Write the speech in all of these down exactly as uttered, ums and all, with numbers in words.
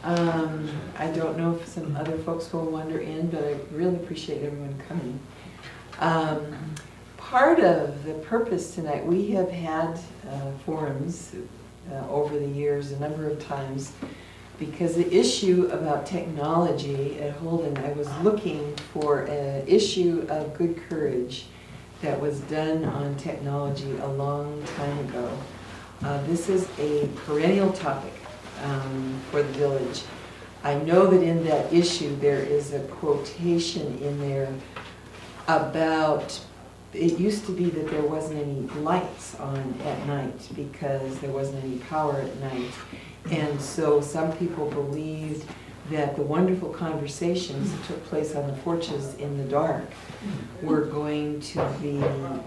Um, I don't know if some other folks will wander in, but I really appreciate everyone coming. Um, part of the purpose tonight, we have had uh, forums uh, over the years a number of times, because the issue about technology at Holden, I was looking for an issue of good courage that was done on technology a long time ago. Uh, this is a perennial topic um, for the village. I know that in that issue there is a quotation in there about, it used to be that there wasn't any lights on at night because there wasn't any power at night. And so some people believed that the wonderful conversations that took place on the porches in the dark were going to be,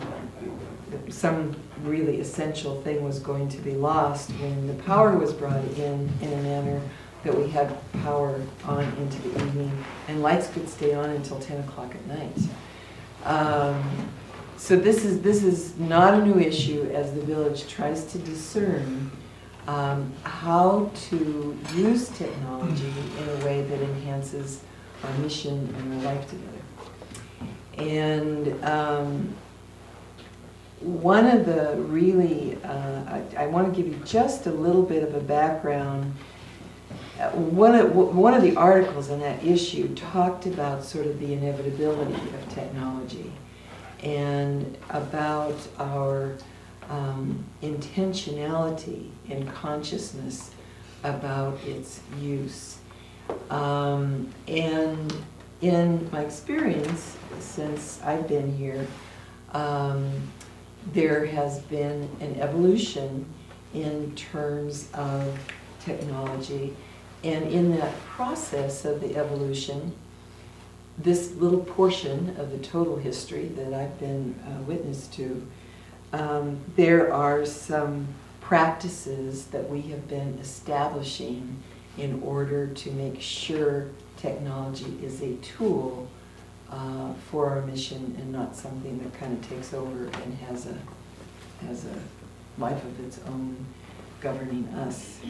some really essential thing was going to be lost when the power was brought in in a manner that we had power on into the evening and lights could stay on until ten o'clock at night. Um, so this is, this is not a new issue as the village tries to discern Um, how to use technology in a way that enhances our mission and our life together. And um, one of the really, uh, I, I want to give you just a little bit of a background. Uh, one, of, one of the articles in that issue talked about sort of the inevitability of technology and about our Um, intentionality and consciousness about its use. Um, and in my experience, since I've been here, um, there has been an evolution in terms of technology. And in that process of the evolution, this little portion of the total history that I've been uh, witness to, Um, there are some practices that we have been establishing in order to make sure technology is a tool uh, for our mission and not something that kind of takes over and has a, has a life of its own governing us.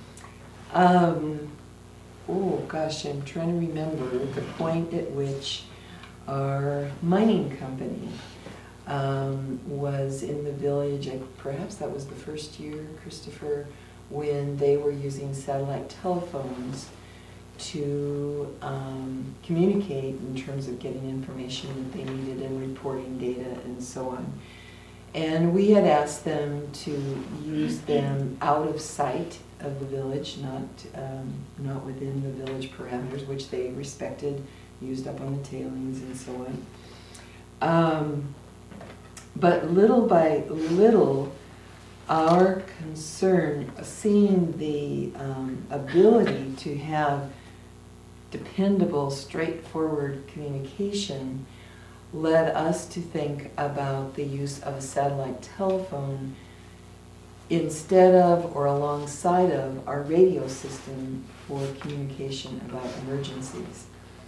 Um, oh gosh, I'm trying to remember the point at which our mining company Um, was in the village. I, perhaps that was the first year, Christopher, when they were using satellite telephones to um, communicate in terms of getting information that they needed and reporting data and so on. And we had asked them to use them out of sight of the village, not, um, not within the village parameters, which they respected, used up on the tailings and so on. Um, But little by little, our concern, seeing the um, ability to have dependable, straightforward communication, led us to think about the use of a satellite telephone instead of or alongside of our radio system for communication about emergencies.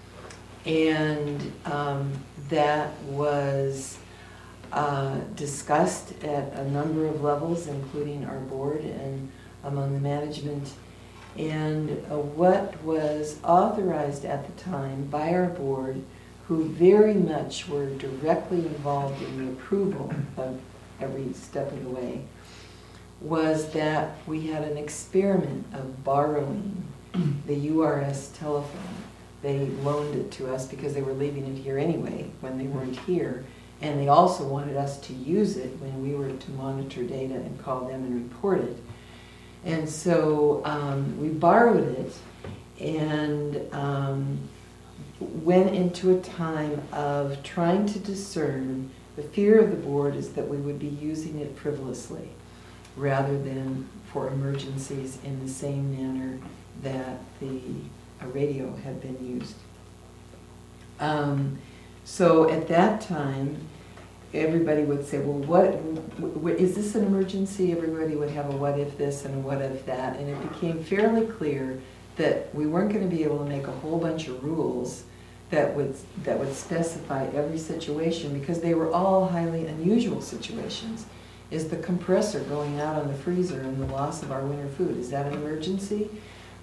And um, that was Uh, discussed at a number of levels, including our board and among the management. And uh, what was authorized at the time by our board, who very much were directly involved in the approval of every step of the way, was that we had an experiment of borrowing the U R S telephone. They loaned it to us because they were leaving it here anyway when they weren't here. And they also wanted us to use it when we were to monitor data and call them and report it. And so um, we borrowed it and um, went into a time of trying to discern. The fear of the board is that we would be using it frivolously rather than for emergencies in the same manner that the uh, radio had been used. Um, So at that time, everybody would say, well, what, what is this an emergency? Everybody would have a what if this and a what if that. And it became fairly clear that we weren't going to be able to make a whole bunch of rules that would, that would specify every situation, because they were all highly unusual situations. Is the compressor going out on the freezer and the loss of our winter food, is that an emergency?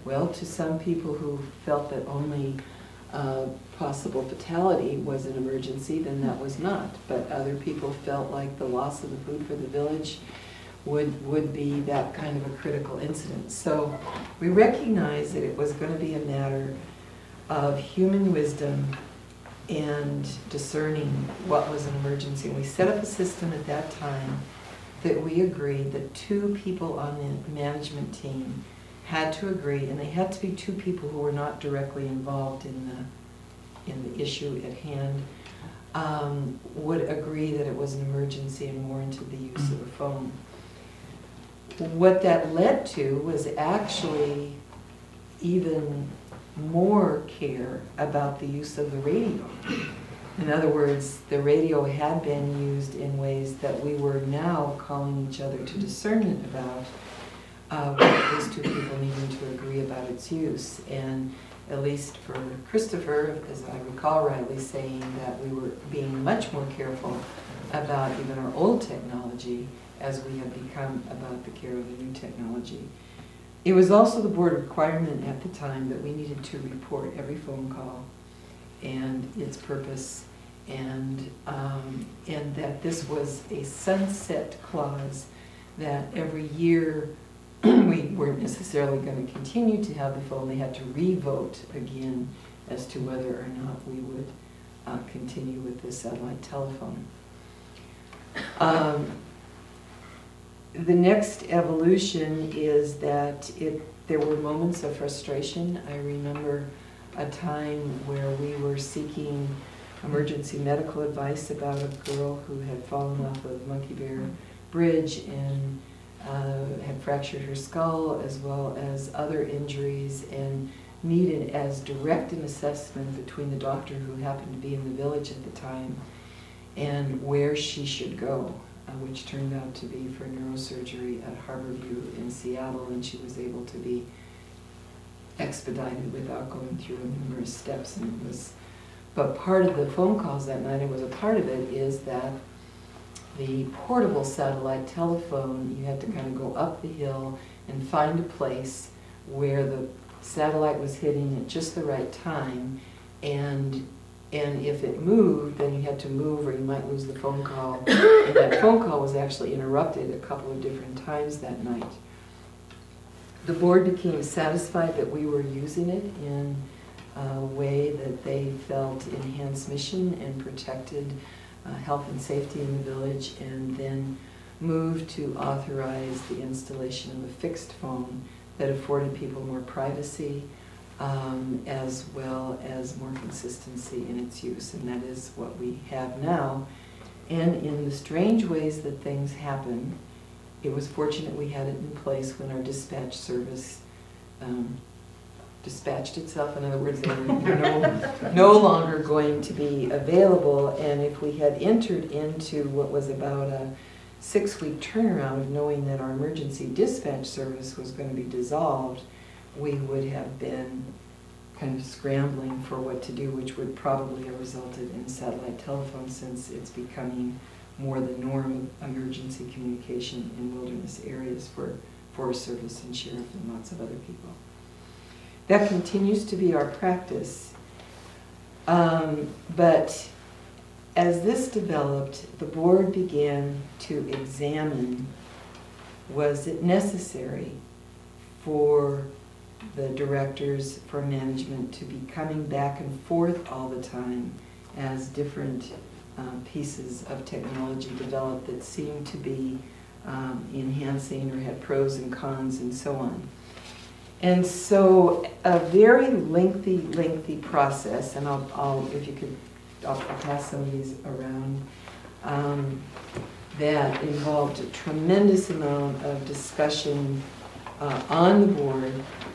Well, to some people who felt that only uh, possible fatality was an emergency, then that was not. But other people felt like the loss of the food for the village would, would be that kind of a critical incident. So we recognized that it was going to be a matter of human wisdom and discerning what was an emergency. And we set up a system at that time that we agreed that two people on the management team had to agree, and they had to be two people who were not directly involved in the in the issue at hand, um, would agree that it was an emergency and warranted the use of a phone. What that led to was actually even more care about the use of the radio. In other words, the radio had been used in ways that we were now calling each other to discernment about, uh, with these two people needing to agree about its use. And at least for Christopher, as I recall rightly, saying that we were being much more careful about even our old technology as we have become about the care of the new technology. It was also the board requirement at the time that we needed to report every phone call and its purpose, and um, and that this was a sunset clause, that every year we weren't necessarily going to continue to have the phone. They had to re-vote again as to whether or not we would uh, continue with the satellite telephone. Um, the next evolution is that it there were moments of frustration. I remember a time where we were seeking emergency medical advice about a girl who had fallen off of Monkey Bear Bridge and uh, had fractured her skull as well as other injuries, and needed as direct an assessment between the doctor who happened to be in the village at the time and where she should go, uh, which turned out to be for neurosurgery at Harborview in Seattle, and she was able to be expedited without going through numerous steps. And it was, but part of the phone calls that night, it was a part of it, is that the portable satellite telephone, you had to kind of go up the hill and find a place where the satellite was hitting at just the right time, and and if it moved, then you had to move or you might lose the phone call. And that phone call was actually interrupted a couple of different times that night. The board became satisfied that we were using it in a way that they felt enhanced mission and protected uh, health and safety in the village, and then moved to authorize the installation of a fixed phone that afforded people more privacy, um, as well as more consistency in its use. And that is what we have now. And in the strange ways that things happen, it was fortunate we had it in place when our dispatch service um, dispatched itself. In other words, they were no, no longer going to be available. And if we had entered into what was about a six-week turnaround of knowing that our emergency dispatch service was going to be dissolved, we would have been kind of scrambling for what to do, which would probably have resulted in satellite telephone, since it's becoming more the norm of emergency communication in wilderness areas for Forest Service and Sheriff and lots of other people. That continues to be our practice. Um, but as this developed, the board began to examine, was it necessary for the directors, for management, to be coming back and forth all the time as different uh, pieces of technology developed that seemed to be um, enhancing or had pros and cons and so on. And so a very lengthy, lengthy process, and I'll, I'll if you could, I'll, I'll pass some of these around, um, that involved a tremendous amount of discussion uh, on the board.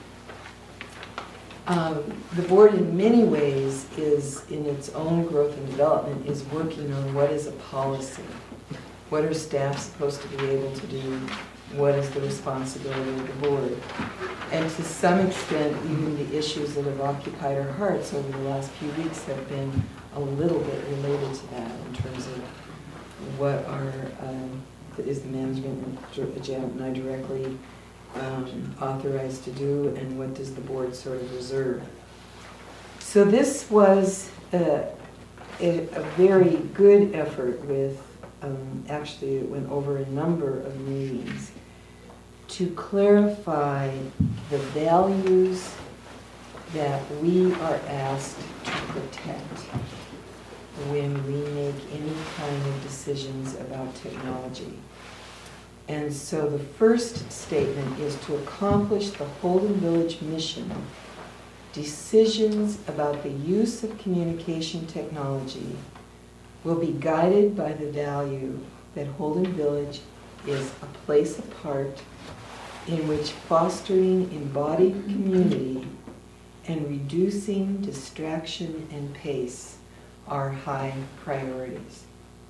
Um, the board in many ways is, in its own growth and development, is working on what is a policy. What are staff supposed to be able to do? What is the responsibility of the board? And to some extent, even the issues that have occupied our hearts over the last few weeks have been a little bit related to that, in terms of what are, um, is the management, and Janet and I directly um, authorized to do, and what does the board sort of reserve. So this was a, a, a very good effort with, um, actually it went over a number of meetings to clarify the values that we are asked to protect when we make any kind of decisions about technology. And so the first statement is to accomplish the Holden Village mission. Decisions about the use of communication technology will be guided by the value that Holden Village is a place apart in which fostering embodied community and reducing distraction and pace are high priorities.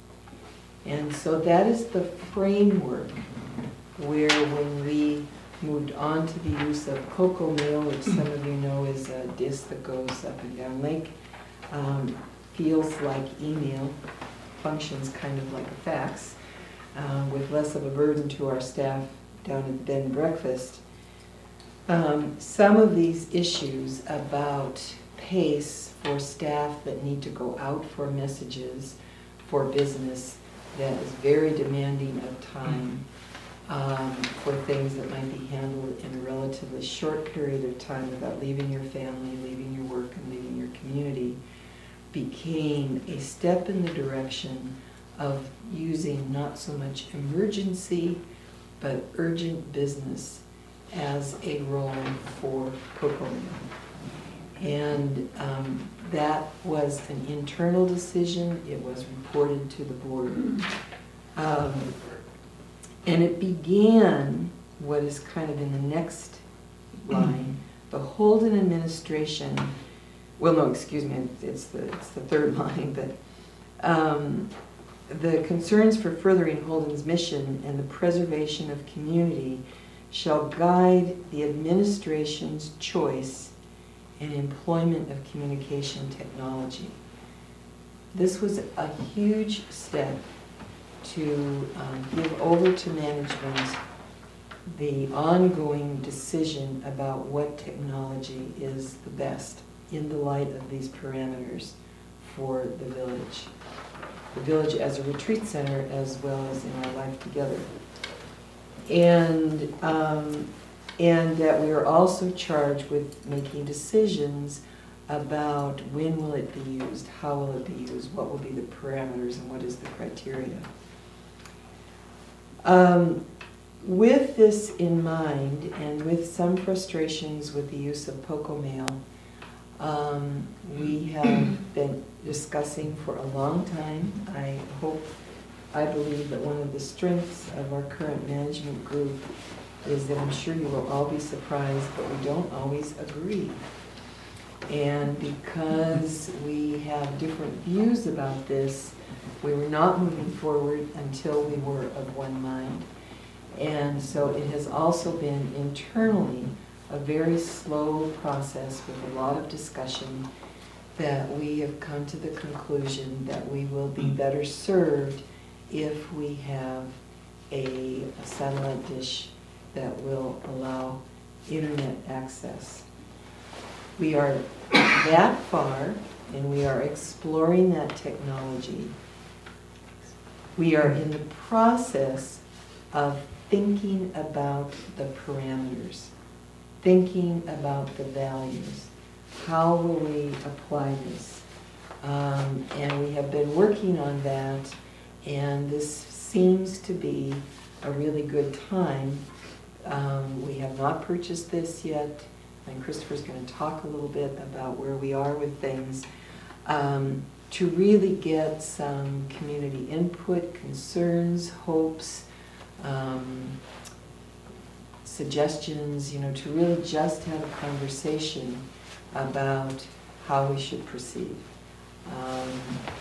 And so that is the framework where when we moved on to the use of CoCoMail, which some of you know is a disc that goes up and down link, um, feels like email, functions kind of like a fax, um, with less of a burden to our staff down at the bed and breakfast. Um, some of these issues about pace for staff that need to go out for messages for business that is very demanding of time, um, for things that might be handled in a relatively short period of time without leaving your family, leaving your work, and leaving your community, became a step in the direction of using not so much emergency but urgent business as a role for CoCoMail. And um, that was an internal decision. It was reported to the board. Um, and it began what is kind of in the next line. The Holden administration, well, no, excuse me, it's the, it's the third line, but um, the concerns for furthering Holden's mission and the preservation of community shall guide the administration's choice and employment of communication technology. This was a huge step to um, give over to management the ongoing decision about what technology is the best in the light of these parameters for the village. The village as a retreat center as well as in our life together. And um, and that we are also charged with making decisions about when will it be used, how will it be used, what will be the parameters, and what is the criteria. Um, with this in mind, and with some frustrations with the use of CoCoMail, um, we have been discussing for a long time. I hope, I believe that one of the strengths of our current management group is that I'm sure you will all be surprised, but we don't always agree. And because we have different views about this, we were not moving forward until we were of one mind. And so it has also been internally a very slow process with a lot of discussion that we have come to the conclusion that we will be better served if we have a, a satellite dish that will allow internet access. We are that far, and we are exploring that technology. We are in the process of thinking about the parameters, thinking about the values. How will we apply this? Um, and we have been working on that, and this seems to be a really good time. Um, we have not purchased this yet, and Christopher's going to talk a little bit about where we are with things, um, to really get some community input, concerns, hopes, um, suggestions, you know, to really just have a conversation about how we should proceed. Um,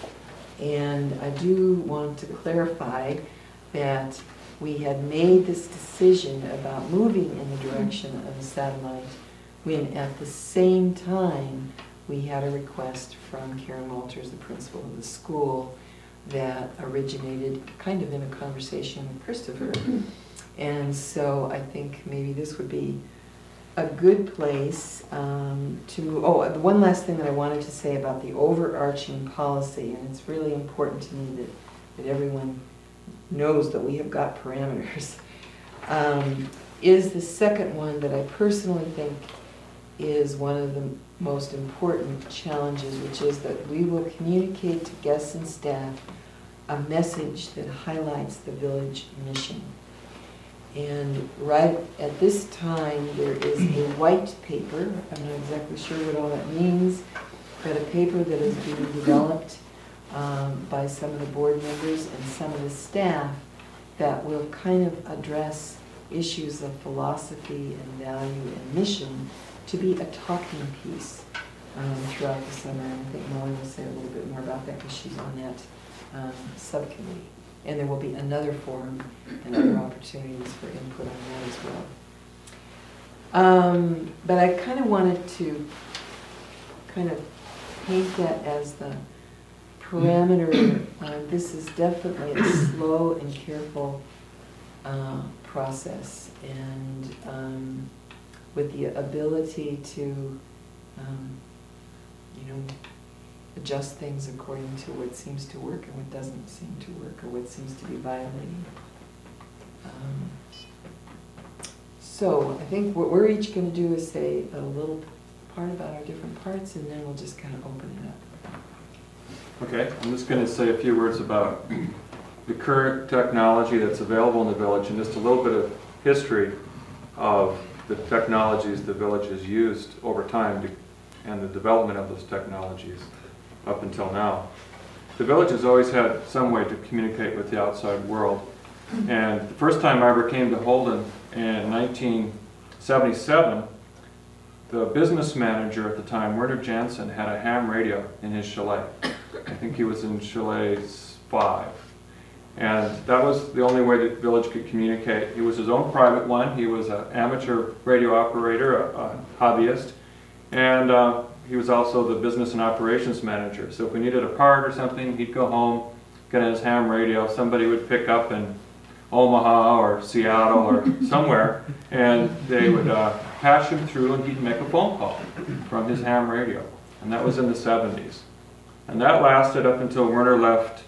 and I do want to clarify that we had made this decision about moving in the direction of a satellite when at the same time we had a request from Karen Walters, the principal of the school, that originated kind of in a conversation with Christopher And so I think maybe this would be a good place um, to move. Oh, the one last thing that I wanted to say about the overarching policy, and it's really important to me that, that everyone knows that we have got parameters, um, is the second one that I personally think is one of the most important challenges, which is that we will communicate to guests and staff a message that highlights the village mission. And right at this time, there is a white paper. I'm not exactly sure what all that means, but a paper that is being developed um, by some of the board members and some of the staff that will kind of address issues of philosophy and value and mission to be a talking piece um, throughout the summer. And I think Molly will say a little bit more about that because she's on that um, subcommittee. And there will be another forum and other opportunities for input on that as well. Um, but I kind of wanted to kind of paint that as the parameter. Uh, this is definitely a slow and careful uh, process, and um, with the ability to, um, you know, adjust things according to what seems to work and what doesn't seem to work, or what seems to be violating. Um, so I think what we're each going to do is say a little part about our different parts, and then we'll just kind of open it up. Okay, I'm just going to say a few words about the current technology that's available in the village, and just a little bit of history of the technologies the village has used over time to, and the development of those technologies up until now. The village has always had some way to communicate with the outside world. And the first time I ever came to Holden in nineteen seventy-seven, the business manager at the time, Werner Jansen, had a ham radio in his chalet. I think he was in chalet five. And that was the only way the village could communicate. He was his own private one. He was an amateur radio operator, a, a hobbyist. And uh, he was also the business and operations manager. So if we needed a part or something, he'd go home, get on his ham radio. Somebody would pick up in Omaha or Seattle or somewhere, and they would uh, patch him through, and he'd make a phone call from his ham radio. And that was in the seventies. And that lasted up until Werner left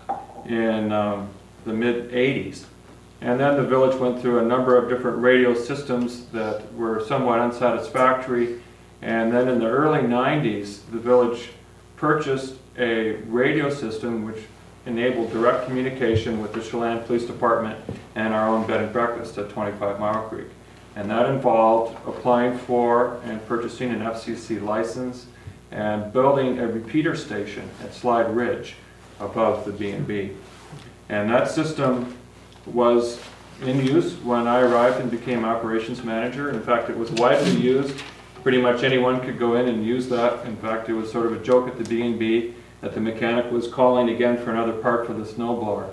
in um, the mid eighties. And then the village went through a number of different radio systems that were somewhat unsatisfactory. And then in the early nineties, the village purchased a radio system which enabled direct communication with the Chelan Police Department and our own bed and breakfast at twenty-five Mile Creek. And that involved applying for and purchasing an F C C license and building a repeater station at Slide Ridge above the B and B. And that system was in use when I arrived and became operations manager. In fact, it was widely used. Pretty much anyone could go in and use that. In fact, it was sort of a joke at the B and B that the mechanic was calling again for another part for the snowblower.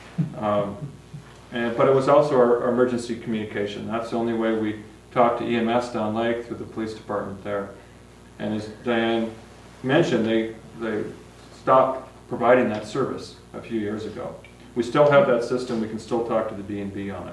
Um, and, but it was also our, our emergency communication. That's the only way we talked to E M S down lake through the police department there. And as Diane mentioned, they, they stopped providing that service a few years ago. We still have that system. We can still talk to the B and B on it.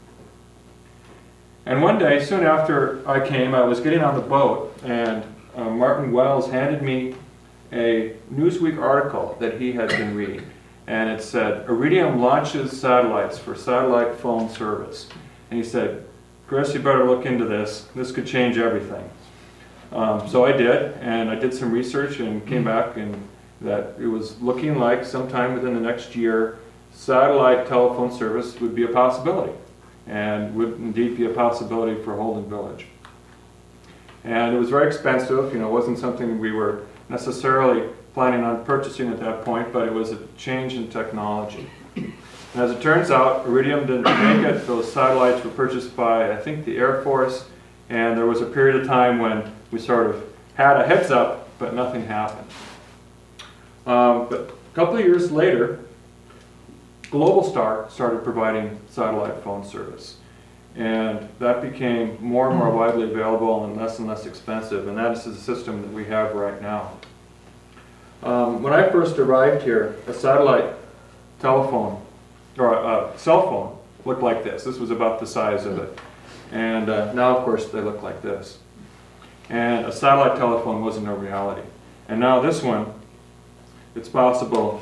And one day, soon after I came, I was getting on the boat, and uh, Martin Wells handed me a Newsweek article that he had been reading. And it said, Iridium launches satellites for satellite phone service. And he said, Chris, you better look into this. This could change everything. Um, so I did, and I did some research and came back and that it was looking like sometime within the next year, satellite telephone service would be a possibility, and would indeed be a possibility for Holden Village. And it was very expensive. You know, it wasn't something we were necessarily planning on purchasing at that point, but it was a change in technology. And as it turns out, Iridium didn't make it. Those satellites were purchased by, I think, the Air Force, and there was a period of time when we sort of had a heads up, but nothing happened. Um, but a couple of years later, Globalstar started providing satellite phone service. And that became more and more widely available and less and less expensive, and that is the system that we have right now. Um, when I first arrived here, a satellite telephone, or a, a cell phone, looked like this. This was about the size of it. And uh, now, of course, they look like this. And a satellite telephone wasn't a reality. And now this one, it's possible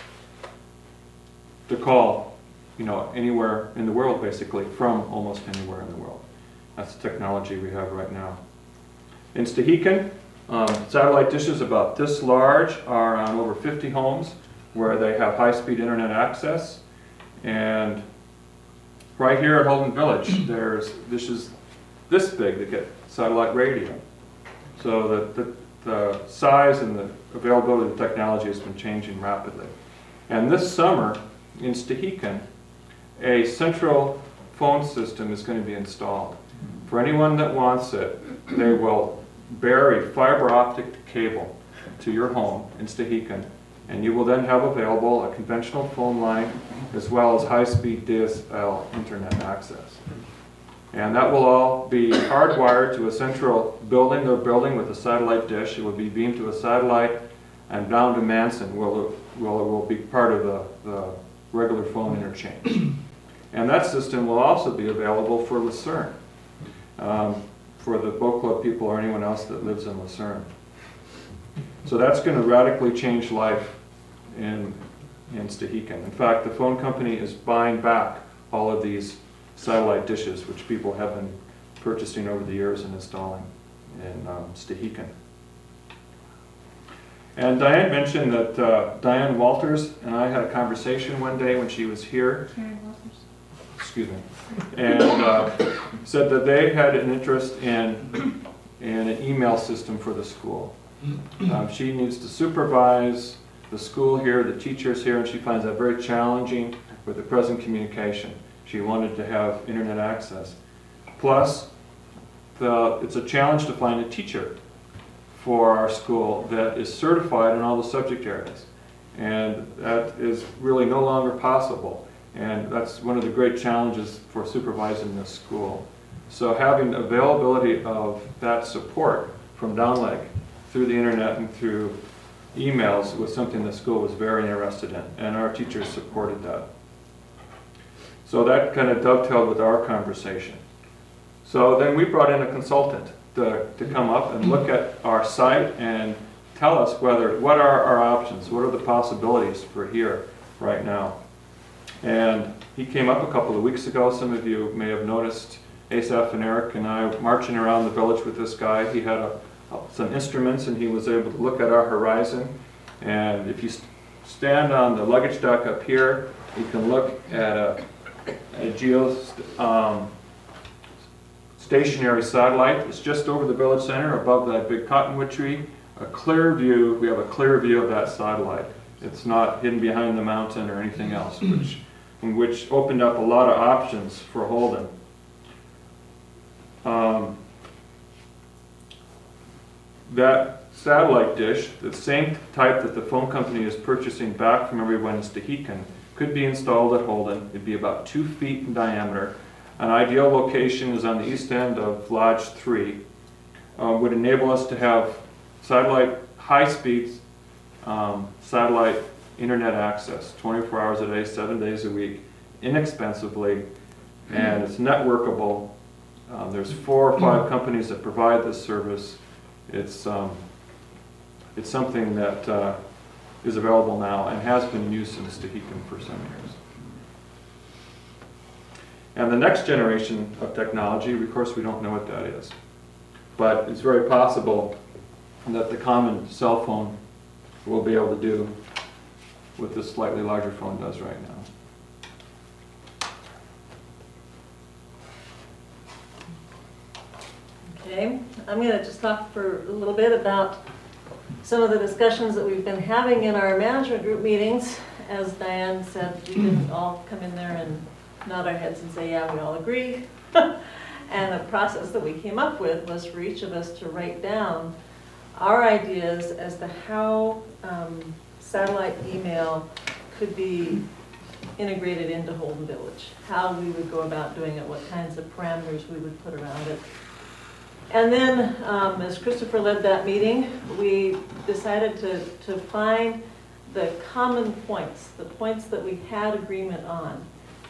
to call, you know, anywhere in the world, basically, from almost anywhere in the world. That's the technology we have right now. In Stehekin, um, satellite dishes about this large are on over fifty homes where they have high-speed internet access. And right here at Holden Village, there's dishes this big that get satellite radio. So the, the, the size and the availability of the technology has been changing rapidly. And this summer in Stehekin, a central phone system is going to be installed. For anyone that wants it, they will bury fiber optic cable to your home in Stehekin, and you will then have available a conventional phone line as well as high-speed D S L internet access. And that will all be hardwired to a central building. They're building with a satellite dish. It will be beamed to a satellite, and down to Manson will will will be part of the, the regular phone interchange. And that system will also be available for Lucerne, um, for the boat club people or anyone else that lives in Lucerne. So that's going to radically change life in in Stehekin. In fact, the phone company is buying back all of these satellite dishes, which people have been purchasing over the years and installing in um, Stehekin. And Diane mentioned that uh, Diane Walters and I had a conversation one day when she was here. Karen Walters. Excuse me. And uh, said that they had an interest in, in an email system for the school. Um, she needs to supervise the school here, the teachers here, and she finds that very challenging with the present communication. She wanted to have internet access. Plus, the, it's a challenge to find a teacher for our school that is certified in all the subject areas. And that is really no longer possible. And that's one of the great challenges for supervising this school. So having availability of that support from Downlake through the internet and through emails was something the school was very interested in, and our teachers supported that. So that kind of dovetailed with our conversation. So then we brought in a consultant to, to come up and look at our site and tell us whether what are our options, what are the possibilities for here right now. And he came up a couple of weeks ago. Some of you may have noticed Asaph and Eric and I marching around the village with this guy. He had a, some instruments and he was able to look at our horizon. And if you st stand on the luggage dock up here, you can look at a, a geo um, stationary satellite. It's just over the village center above that big cottonwood tree. A clear view, we have a clear view of that satellite. It's not hidden behind the mountain or anything else, which, which opened up a lot of options for Holden. Um, that satellite dish, the same type that the phone company is purchasing back from everyone in Stehekin, could be installed at Holden. It'd be about two feet in diameter. An ideal location is on the east end of Lodge three. Uh, would enable us to have satellite high speeds, um, satellite internet access, twenty-four hours a day, seven days a week, inexpensively, and it's networkable. Um, there's four or five companies that provide this service. It's um, it's something that uh, is available now and has been used in Stehekin for some years. And the next generation of technology, of course, we don't know what that is, but it's very possible that the common cell phone will be able to do what this slightly larger phone does right now. Okay, I'm going to just talk for a little bit about some of the discussions that we've been having in our management group meetings. As Diane said, we didn't all come in there and nod our heads and say, yeah, we all agree. And the process that we came up with was for each of us to write down our ideas as to how um, satellite email could be integrated into Holden Village, how we would go about doing it, what kinds of parameters we would put around it. And then, um, as Christopher led that meeting, we decided to, to find the common points, the points that we had agreement on,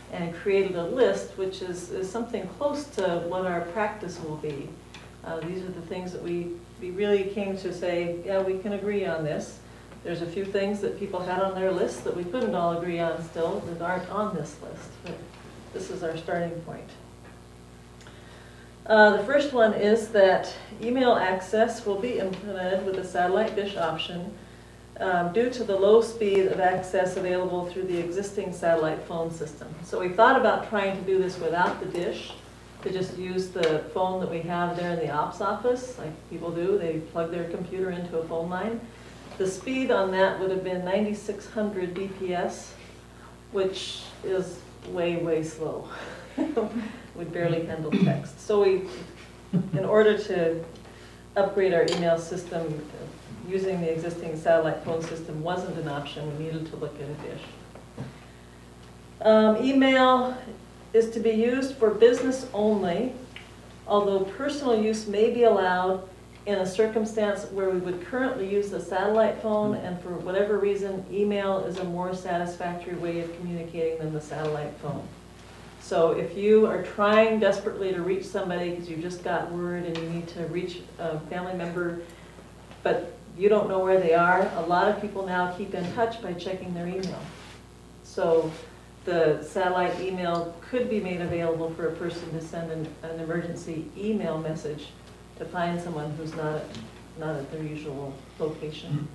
and created a list, which is, is something close to what our practice will be. Uh, these are the things that we, we really came to say, yeah, we can agree on this. There's a few things that people had on their list that we couldn't all agree on still that aren't on this list, but this is our starting point. Uh, the first one is that email access will be implemented with a satellite dish option um, due to the low speed of access available through the existing satellite phone system. So we thought about trying to do this without the dish, to just use the phone that we have there in the ops office, like people do. They plug their computer into a phone line. The speed on that would have been ninety-six hundred B P S, which is way, way slow. Would barely handle text. So we, in order to upgrade our email system, using the existing satellite phone system wasn't an option. We needed to look at a dish. Um, email is to be used for business only, although personal use may be allowed in a circumstance where we would currently use the satellite phone, and for whatever reason, email is a more satisfactory way of communicating than the satellite phone. So if you are trying desperately to reach somebody because you just got word and you need to reach a family member, but you don't know where they are, a lot of people now keep in touch by checking their email. So the satellite email could be made available for a person to send an, an emergency email message to find someone who's not at, not at their usual location.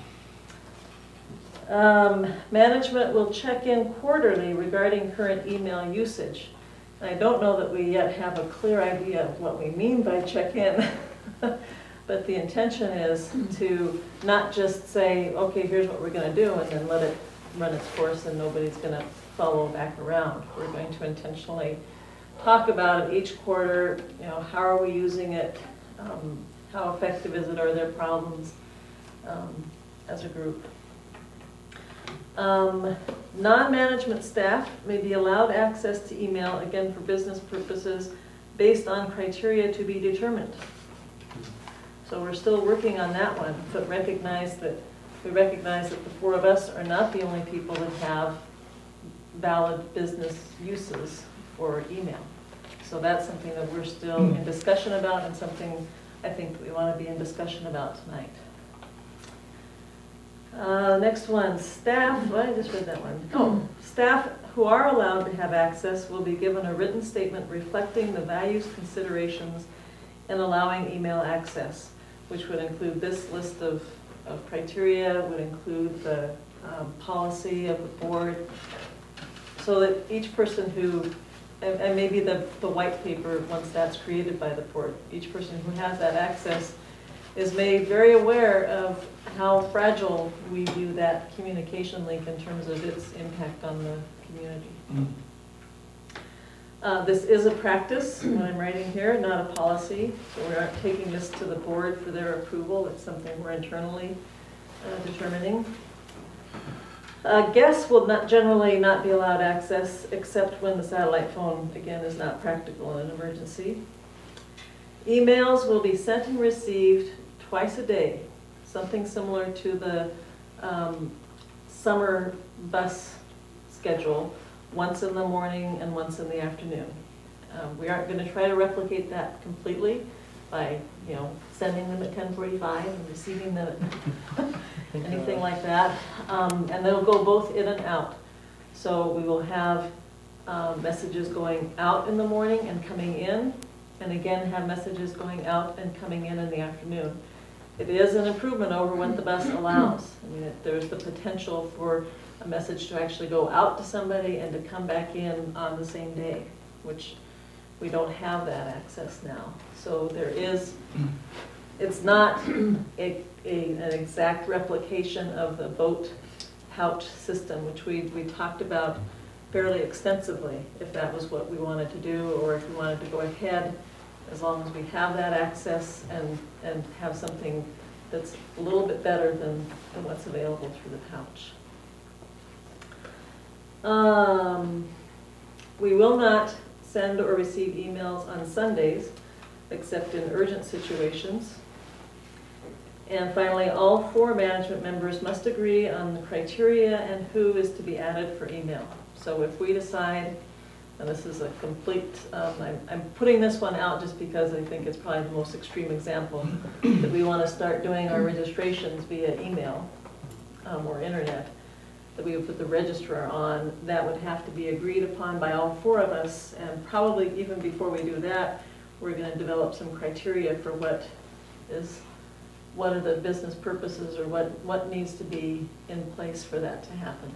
Um, management will check in quarterly regarding current email usage. I don't know that we yet have a clear idea of what we mean by check-in, but the intention is to not just say, okay, here's what we're going to do, and then let it run its course and nobody's going to follow back around. We're going to intentionally talk about it each quarter. You know, how are we using it? Um, how effective is it? Are there problems um, as a group? Um, non-management staff may be allowed access to email, again for business purposes, based on criteria to be determined. So we're still working on that one, but recognize that we recognize that the four of us are not the only people that have valid business uses for email. So that's something that we're still in discussion about, and something I think we want to be in discussion about tonight. Uh, next one, staff, well, I just read that one. Oh, staff who are allowed to have access will be given a written statement reflecting the values, considerations, and allowing email access, which would include this list of, of criteria, would include the um, policy of the board, so that each person who, and, and maybe the, the white paper, once that's created by the board, each person who has that access is made very aware of how fragile we view that communication link in terms of its impact on the community. Mm. Uh, this is a practice, what I'm writing here, not a policy. So we aren't taking this to the board for their approval. It's something we're internally uh, determining. Uh, guests will not generally not be allowed access except when the satellite phone, again, is not practical in an emergency. Emails will be sent and received twice a day, something similar to the um, summer bus schedule, once in the morning and once in the afternoon. Um, we aren't going to try to replicate that completely by, you know, sending them at ten forty-five and receiving them at anything like that. Um, and they'll go both in and out. So we will have uh, messages going out in the morning and coming in, and again have messages going out and coming in in the afternoon. It is an improvement over what the bus allows. I mean, it, there's the potential for a message to actually go out to somebody and to come back in on the same day, which we don't have that access now. So there is, it's not a, a, an exact replication of the boat pouch system, which we, we talked about fairly extensively, if that was what we wanted to do, or if we wanted to go ahead, as long as we have that access and, and have something that's a little bit better than, than what's available through the pouch. Um, we will not send or receive emails on Sundays, except in urgent situations. And finally, all four management members must agree on the criteria and who is to be added for email. So if we decide, and this is a complete, um, I'm, I'm putting this one out just because I think it's probably the most extreme example, that we want to start doing our registrations via email um, or internet, that we would put the registrar on, that would have to be agreed upon by all four of us, and probably even before we do that, we're going to develop some criteria for what is, what are the business purposes, or what, what needs to be in place for that to happen.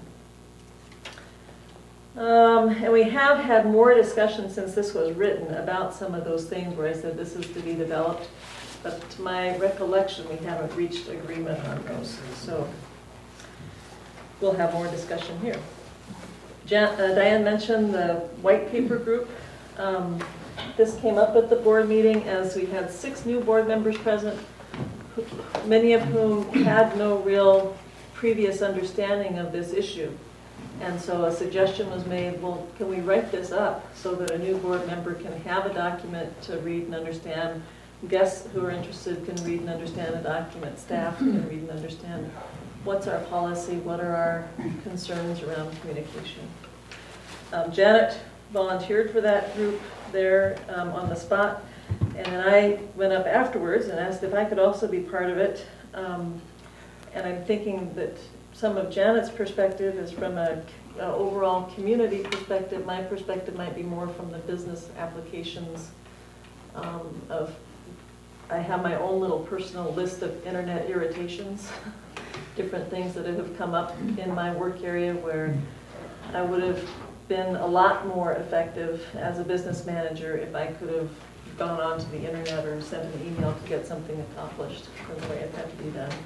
Um, and we have had more discussion since this was written about some of those things where I said this is to be developed, but to my recollection, we haven't reached agreement on those. So we'll have more discussion here. Jan, uh, Diane mentioned the white paper group. Um, this came up at the board meeting as we had six new board members present, who, many of whom had no real previous understanding of this issue. And so a suggestion was made, well, can we write this up so that a new board member can have a document to read and understand? Guests who are interested can read and understand a document. Staff can read and understand what's our policy, what are our concerns around communication. Um, Janet volunteered for that group there um, on the spot. And then I went up afterwards and asked if I could also be part of it. Um, and I'm thinking that some of Janet's perspective is from a, a overall community perspective. My perspective might be more from the business applications um, of, I have my own little personal list of internet irritations, different things that have come up in my work area where I would have been a lot more effective as a business manager if I could have gone onto the internet or sent an email to get something accomplished in the way it had to be done.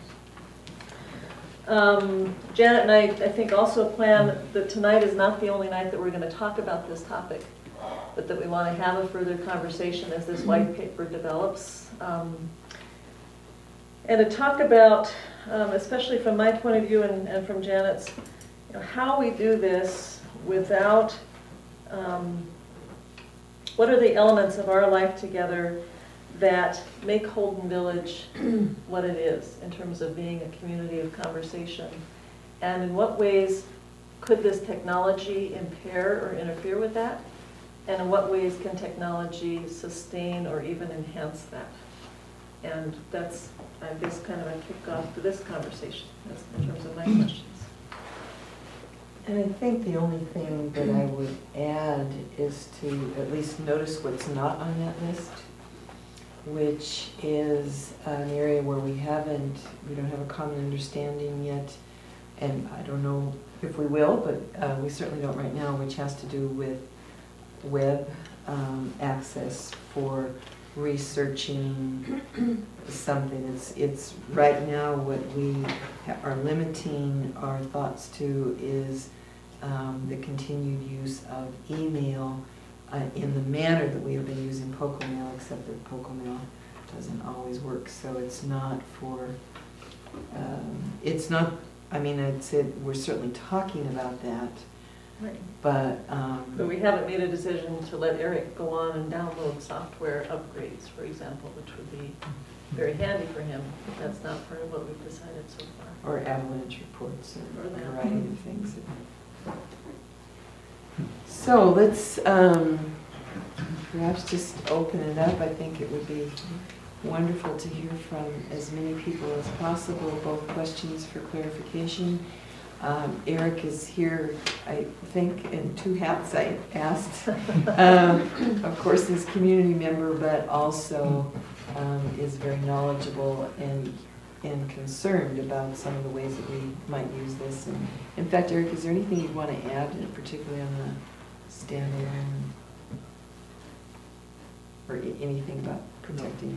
Um, Janet and I, I think also plan that tonight is not the only night that we're going to talk about this topic, but that we want to have a further conversation as this white paper develops. Um, and to talk about, um, especially from my point of view and, and from Janet's, you know, how we do this without, um, what are the elements of our life together that make Holden Village what it is in terms of being a community of conversation? And in what ways could this technology impair or interfere with that? And in what ways can technology sustain or even enhance that? And that's, I guess, kind of a kickoff to this conversation in terms of my questions. And I think the only thing that I would add is to at least notice what's not on that list, which is an area where we haven't, we don't have a common understanding yet, and I don't know if we will, but uh, we certainly don't right now, which has to do with web um, access for researching something. It's, it's right now what we are limiting our thoughts to is um, the continued use of email Uh, in the manner that we have been using PocoMail, except that PocoMail doesn't always work. So it's not for, um, it's not, I mean, I'd say we're certainly talking about that, Right. but... Um, But we haven't made a decision to let Eric go on and download software upgrades, for example, which would be very handy for him. But that's not part of what we've decided so far. or avalanche reports, or, Or a that. variety of things. So let's um, perhaps just open it up. I think it would be wonderful to hear from as many people as possible, both questions for clarification. Um, Eric is here, I think, in two hats I asked. Um, of course, he's a community member, but also um, is very knowledgeable and and concerned about some of the ways that we might use this. And in fact, Eric, is there anything you'd want to add, particularly on the standalone, or anything about protecting?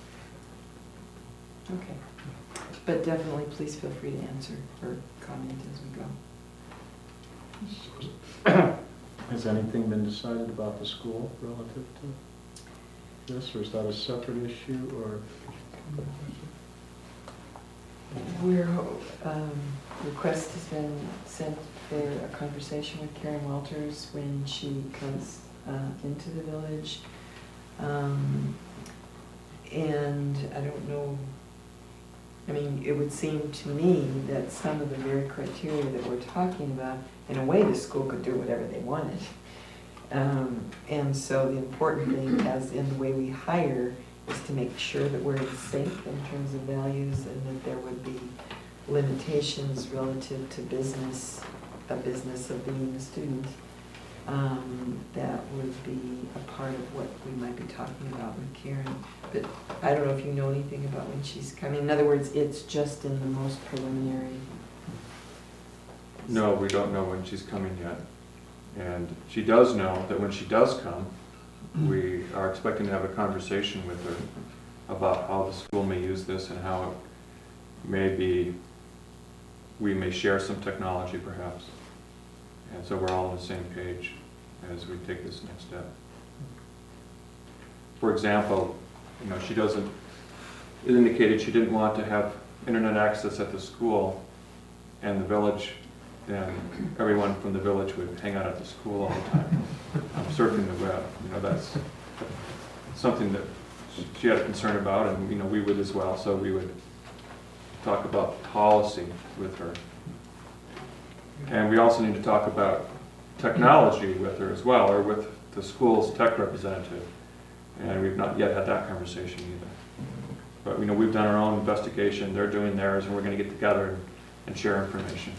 Okay. But definitely, please feel free to answer or comment as we go. Has anything been decided about the school relative to this, or is that a separate issue, or? We're, um, request has been sent for a conversation with Karen Walters when she comes uh, into the village. Um, and I don't know, I mean, it would seem to me that some of the very criteria that we're talking about, in a way, the school could do whatever they wanted. Um, and so the important thing, as in the way we hire, is to make sure that we're in sync in terms of values, and that there would be limitations relative to business, a business of being a student. Um, that would be a part of what we might be talking about with Karen. But I don't know if you know anything about when she's coming. In other words, it's just in the most preliminary. No, we don't know when she's coming yet. And she does know that when she does come, we are expecting to have a conversation with her about how the school may use this and how it may be, we may share some technology perhaps. And so we're all on the same page as we take this next step. For example, you know, she doesn't, it indicated she didn't want to have internet access at the school and the village, then everyone from the village would hang out at the school all the time, um, surfing the web. You know, that's something that she had a concern about, and you know, we would as well. So we would talk about policy with her. And we also need to talk about technology with her as well, or with the school's tech representative. And we've not yet had that conversation either. But you know, we've done our own investigation, they're doing theirs, and we're going to get together and, and share information.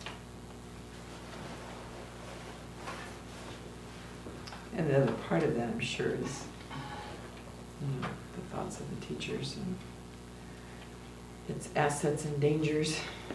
And the other part of that, I'm sure, is you know, the thoughts of the teachers and its assets and dangers.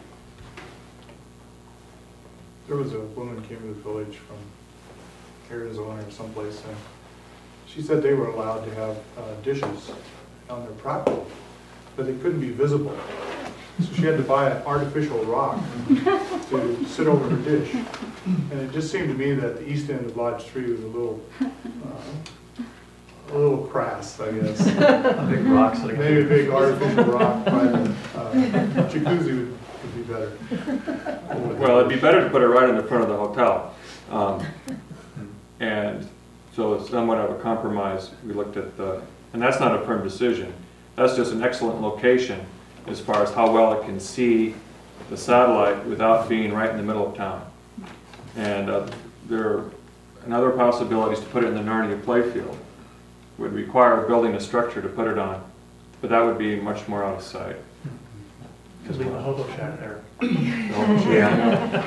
There was a woman came to the village from Arizona or someplace, and she said they were allowed to have uh, dishes on their property, but they couldn't be visible. So she had to buy an artificial rock to sit over her dish. And it just seemed to me that the east end of Lodge three was a little, uh, a little crass, I guess. A big rock. So Maybe a big artificial rock by the uh, jacuzzi would, would be better. Well, it'd be better to put it right in the front of the hotel. Um, and so it's somewhat of a compromise. We looked at the, and that's not a firm decision. That's just an excellent location as far as how well it can see the satellite without being right in the middle of town. And uh, there are another possibilities to put it in the Narnia playfield. Would require building a structure to put it on, but that would be much more out of sight. Because we have a hobo shack there. Yeah.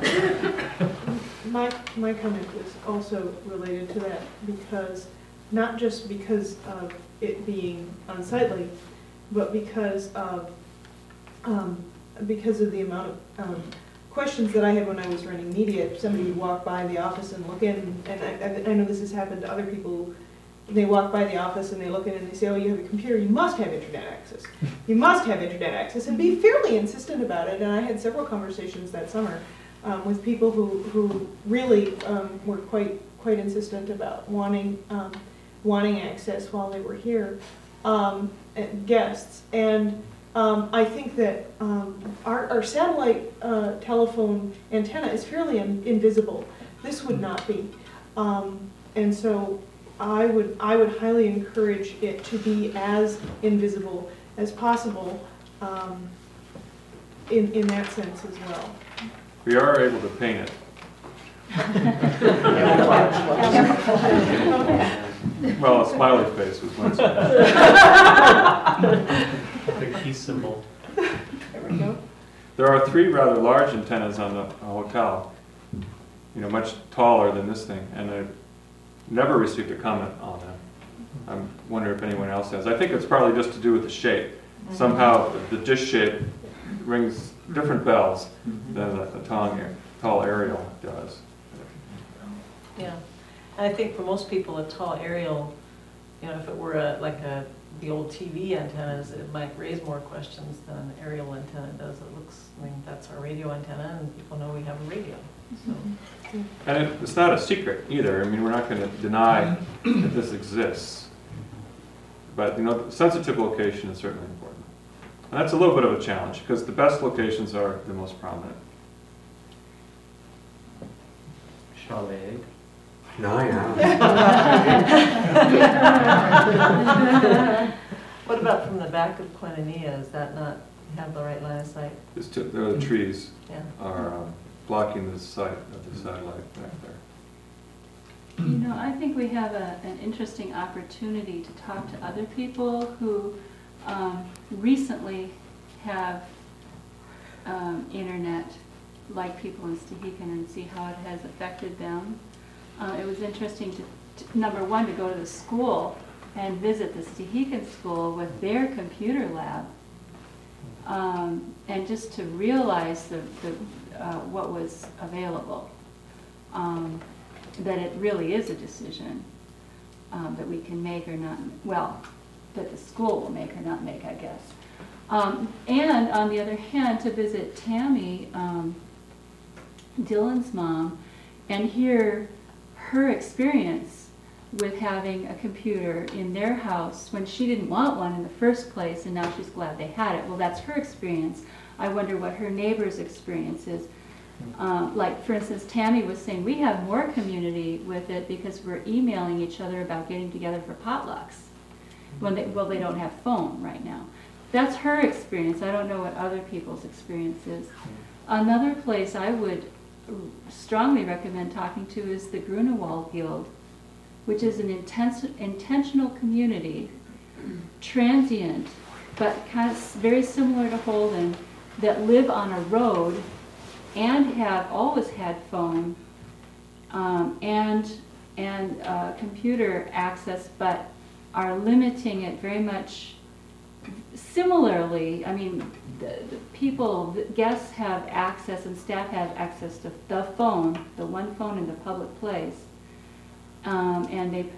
My, my comment was also related to that, because, not just because of it being unsightly, but because of, um, because of the amount of um, questions that I had when I was running media. If somebody would walk by the office and look in, and I, I know this has happened to other people. They walk by the office and they look in and they say, oh, you have a computer, you must have internet access. You must have internet access, and be fairly insistent about it. And I had several conversations that summer um, with people who, who really um, were quite quite insistent about wanting um, wanting access while they were here, um, and guests. And um, I think that um, our, our satellite uh, telephone antenna is fairly in, invisible. This would not be. Um, and so I would I would highly encourage it to be as invisible as possible um, in in that sense as well. We are able to paint it. Well, a smiley face was one side. The key symbol. There we go. There are three rather large antennas on the hotel, you know, much taller than this thing, and I never received a comment on them. I'm wondering if anyone else has. I think it's probably just to do with the shape. Somehow the dish shape rings different bells than a tall, tall aerial does. Yeah, and I think for most people, a tall aerial, you know, if it were a, like a, the old T V antennas, it might raise more questions than an aerial antenna does. It looks, I mean, that's our radio antenna, and people know we have a radio. So. And it, it's not a secret either. I mean, we're not going to deny that this exists. But, you know, sensitive location is certainly important. And that's a little bit of a challenge, because the best locations are the most prominent. Chalet. No, yeah. What about from the back of Koinonia? Is that not have the right line of sight, It's to, there are the trees yeah. are um, blocking the sight of the satellite back there. You know, I think we have a, an interesting opportunity to talk to other people who um, recently have um, internet, like people in Stehekin, and see how it has affected them. Uh, it was interesting to, to, number one, to go to the school and visit the Stehekin school with their computer lab, um, and just to realize the, the, uh, what was available. Um, that it really is a decision um, that we can make or not, well, that the school will make or not make, I guess. Um, and on the other hand, to visit Tammy, um, Dylan's mom, and hear her experience with having a computer in their house when she didn't want one in the first place, and now she's glad they had it. Well, that's her experience. I wonder what her neighbor's experience is. Uh, like, for instance, Tammy was saying, we have more community with it because we're emailing each other about getting together for potlucks. When they, well, they don't have phone right now. That's her experience. I don't know what other people's experience is. Another place I would strongly recommend talking to is the Grunewald Guild, which is an intense, intentional community, transient, but kind of very similar to Holden, that live on a road and have always had phone um, and and uh, computer access, but are limiting it very much similarly. I mean, the, the people, the guests have access and staff have access to the phone, the one phone in the public place, um, and they,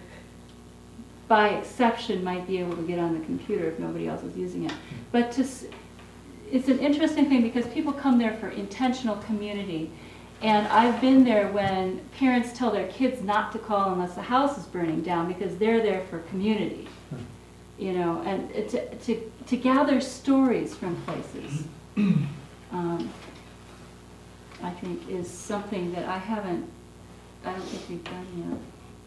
by exception, might be able to get on the computer if nobody else is using it. But to it's an interesting thing because people come there for intentional community. And I've been there when parents tell their kids not to call unless the house is burning down because they're there for community. You know, and to, to, to gather stories from places, um, I think is something that I haven't, I don't think we've done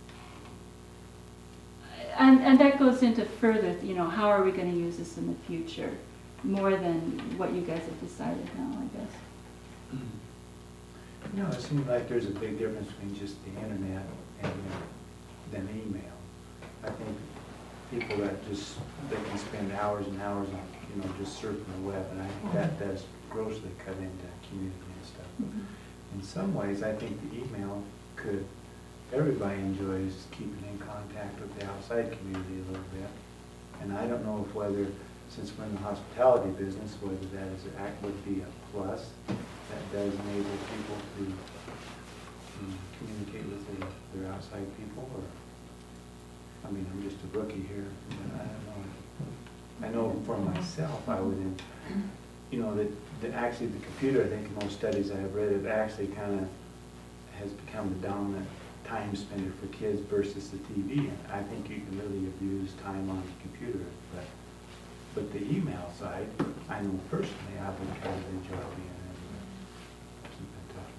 yet. And, and that goes into further, you know, how are we going to use this in the future? More than what you guys have decided now, I guess. No, it seems like there's a big difference between just the internet and uh, then email. I think people that just, they can spend hours and hours on, you know, just surfing the web, and I think that does grossly cut into community and stuff. Mm-hmm. In some ways, I think the email could, everybody enjoys keeping in contact with the outside community a little bit. And I don't know if whether, since we're in the hospitality business, whether that is act would be a plus that does enable people to um, communicate with their, their outside people, or I mean, I'm just a rookie here, but I don't know. I know for myself, I would, you know, that the, actually the computer, I think in most studies I've read, it actually kind of has become the dominant time spender for kids versus the T V. And I think you can really abuse time on the computer, but. But the email side, I know personally, I would kind of enjoy being able to keep in touch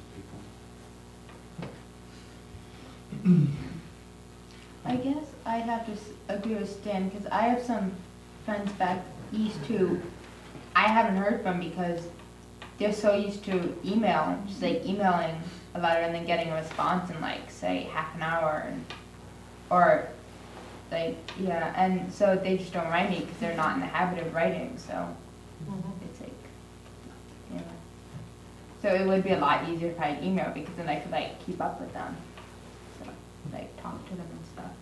with people. I guess I'd have to s- agree with Stan, because I have some friends back east who I haven't heard from because they're so used to email, just like emailing a letter and then getting a response in like, say, half an hour, and, or like, yeah, and so they just don't write me because they're not in the habit of writing, so Mm-hmm. it's like, yeah. So it would be a lot easier if I had email, because then I could like keep up with them, so like talk to them and stuff.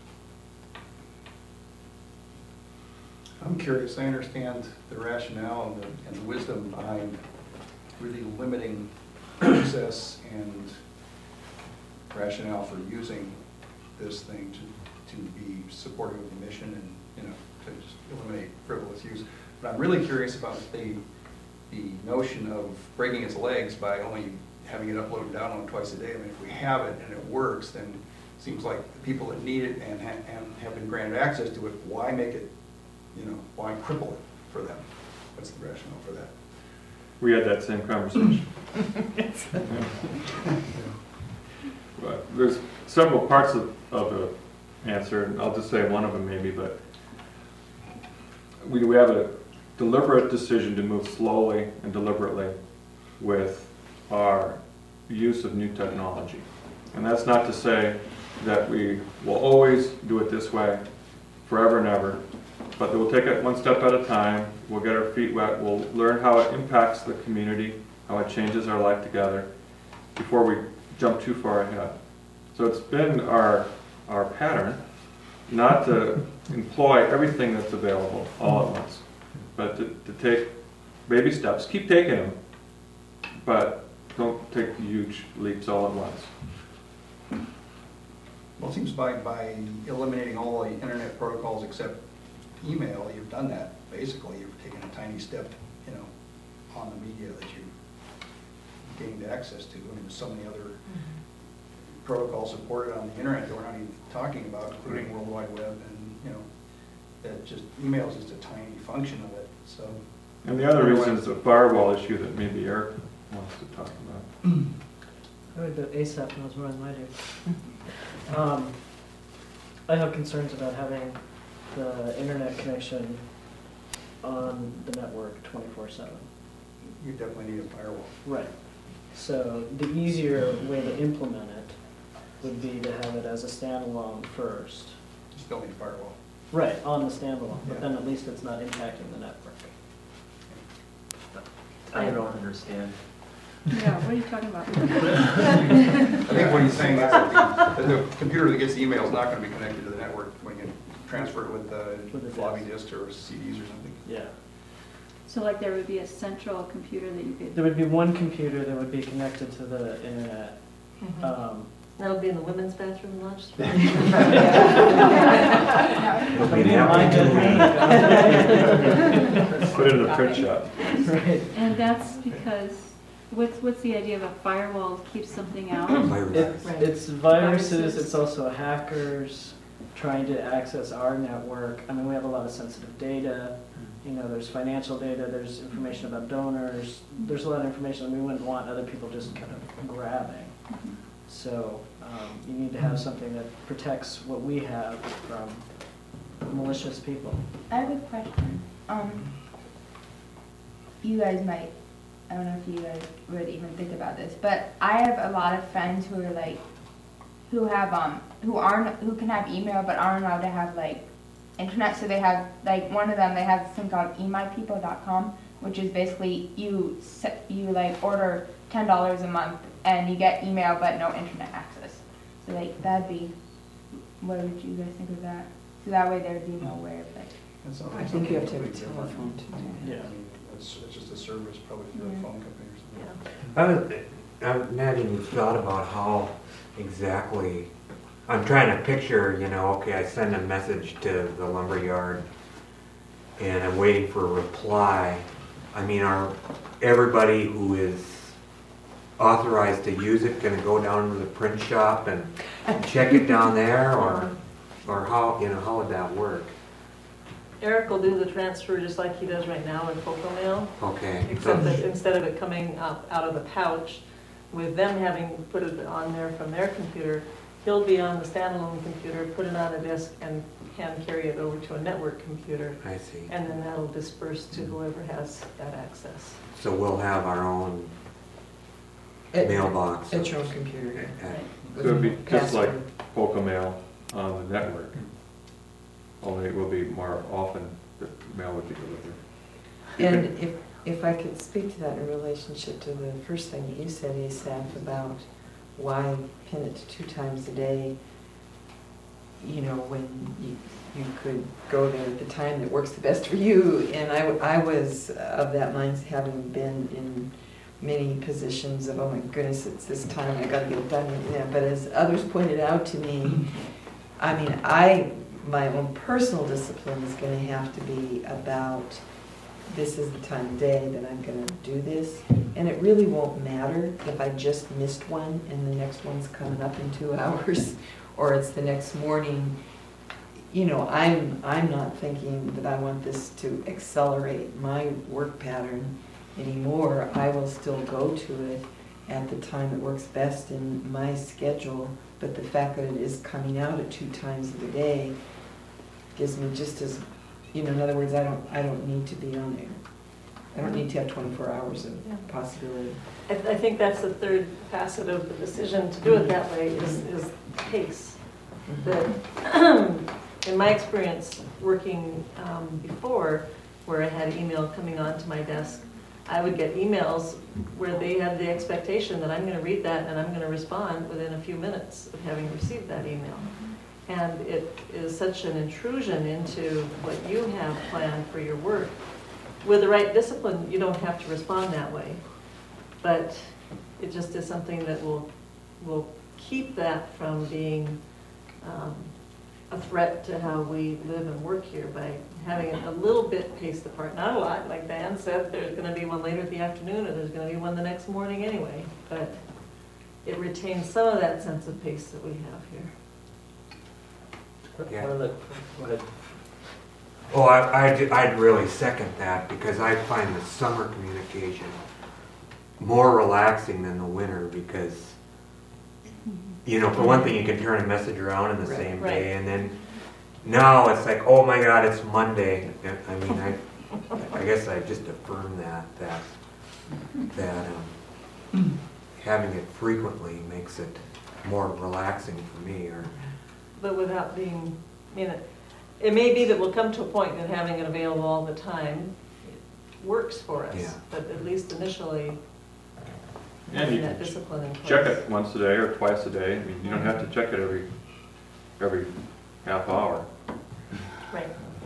I'm curious, I understand the rationale and the, and the wisdom behind really limiting access and rationale for using this thing to, to be supportive of the mission and, you know, to just eliminate frivolous use. But I'm really curious about the, the notion of breaking its legs by only having it uploaded and downloaded twice a day. I mean, if we have it and it works, then it seems like the people that need it and, ha and have been granted access to it, why make it, you know, why cripple it for them? What's the rationale for that? We had that same conversation. But there's several parts of, of the answer, and I'll just say one of them maybe, but we, we have a deliberate decision to move slowly and deliberately with our use of new technology. And that's not to say that we will always do it this way forever and ever, but we'll take it one step at a time. We'll get our feet wet. We'll learn how it impacts the community, how it changes our life together before we jump too far ahead. So it's been our, our pattern not to employ everything that's available all at once, but to, to take baby steps. Keep taking them, but don't take huge leaps all at once. Well, it seems by, by eliminating all the internet protocols except email, you've done that. Basically, you've taken a tiny step, you know, on the media that you gained access to. I mean, there's so many other protocols supported on the internet that we're not even talking about, including World Wide Web, and, you know, that just, email is just a tiny function of it, so. And the other reason is the firewall issue that maybe Eric wants to talk about. I would bet ASAP knows more than I do. Um, I have concerns about having the internet connection on the network twenty-four seven. You definitely need a firewall. Right. So the easier way to implement it would be to have it as a standalone first. You still need a firewall. Right, on the standalone, Yeah. but then at least it's not impacting the network. I don't understand. Yeah, what are you talking about? I think what he's saying is that the, that the computer that gets the email is not going to be connected to the network when you transfer it with With uh, a floppy disk. disk or C Ds or something. Yeah. So like there would be a central computer that you could, There would be one computer that would be connected to the internet. Mhm. Um, That'll be in the women's bathroom lunch. Put it in the print shop. Right. and that's because, what's, what's the idea of a firewall keeps something out? It's, Right. it's viruses, it's also hackers trying to access our network. I mean, we have a lot of sensitive data. You know, there's financial data, there's information about donors, there's a lot of information that we wouldn't want other people just kind of grabbing. So um, you need to have something that protects what we have from malicious people. I have a question. Um, you guys might, I don't know if you guys would even think about this, but I have a lot of friends who are like, who have, um, who aren't, who can have email but aren't allowed to have like internet. So they have, like one of them, they have this thing called e my people dot com, which is basically you set, you like order ten dollars a month and you get email but no internet access. So like that'd be, what would you guys think of that? So that way there'd be no way of like. That's not- I think you have to have a telephone to do Yeah. I mean, It's, it's just a service probably through a Yeah. phone company or something. Yeah. I was, I imagine you've thought about how exactly, I'm trying to picture, you know, okay, I send a message to the lumberyard and I'm waiting for a reply. I mean, are everybody who is authorized to use it gonna go down to the print shop and check it down there, or, or how, you know, how would that work? Eric will do the transfer just like he does right now with Cocoa Mail, Okay. except that instead of it coming up out of the pouch, with them having put it on there from their computer, he'll be on the standalone computer, put it on a disk, and hand carry it over to a network computer, I see. and then that'll disperse to whoever has that access. So we'll have our own At- mailbox. At your own computer. Okay. So it'd be just like Password. Polka Mail on the network, only it will be more often that mail would be delivered. And if, if I could speak to that in relationship to the first thing that you said, Asaph, about why pin it to two times a day, you know, when you, you could go there at the time that works the best for you. And I, I was of that mind, having been in many positions of, oh my goodness, it's this time, I gotta get it done. Yeah, but as others pointed out to me, I mean, I, my own personal discipline is gonna have to be about, this is the time of day that I'm gonna do this. And it really won't matter if I just missed one and the next one's coming up in two hours, or it's the next morning. You know, I'm, I'm not thinking that I want this to accelerate my work pattern anymore. I will still go to it at the time that works best in my schedule, but the fact that it is coming out at two times of the day gives me just as You know, in other words, I don't, I don't need to be on there. I don't need to have twenty-four hours of Yeah. possibility. I, I think that's the third facet of the decision to do it that way is, is pace. That, in my experience, working um, before, where I had email coming onto my desk, I would get emails where they had the expectation that I'm gonna read that and I'm gonna respond within a few minutes of having received that email. And it is such an intrusion into what you have planned for your work. With the right discipline, you don't have to respond that way. But it just is something that will, will keep that from being um, a threat to how we live and work here by having it a little bit paced apart. Not a lot, like Dan said, there's gonna be one later in the afternoon, or there's gonna be one the next morning anyway. But it retains some of that sense of pace that we have here. Yeah. One of the, go ahead. Oh, I, I'd, I'd really second that because I find the summer communication more relaxing than the winter because, you know, for one thing, you can turn a message around in the Right, same right. day, and then now it's like, oh my God, it's Monday. I mean, I, I guess I just affirm that that that um, having it frequently makes it more relaxing for me. Or But without being, I mean, it, it may be that we'll come to a point that having it available all the time works for us. Yeah. But at least initially, And having you that can discipline in place. check it once a day or twice a day. I mean, you don't have to check it every, every half hour. Right.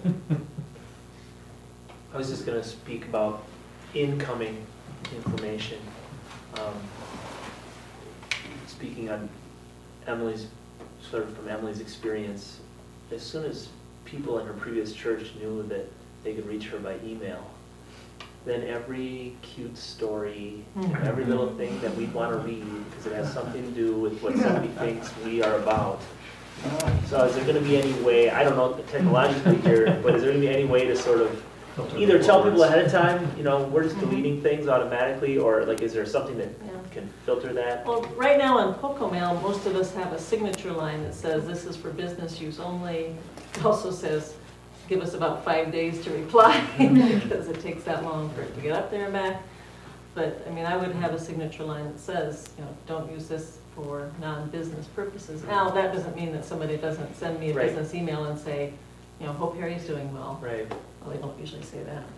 I was just gonna speak about incoming information. Um, Speaking on Emily's, sort of from Emily's experience, as soon as people in her previous church knew that they could reach her by email, then every cute story, and every little thing that we'd want to read, because it has something to do with what somebody thinks we are about. So is there going to be any way, I don't know technologically here, but is there going to be any way to sort of either tell people ahead of time, you know, we're just deleting things automatically, or like, is there something that Yeah. can filter that? Well, right now on PocoMail, most of us have a signature line that says this is for business use only. It also says, give us about five days to reply, because it takes that long for it to get up there and back. But, I mean, I would have a signature line that says, you know, don't use this for non-business purposes. Now, that doesn't mean that somebody doesn't send me a Right. business email and say, you know, hope Harry's doing well. Right. Well, they don't usually say that.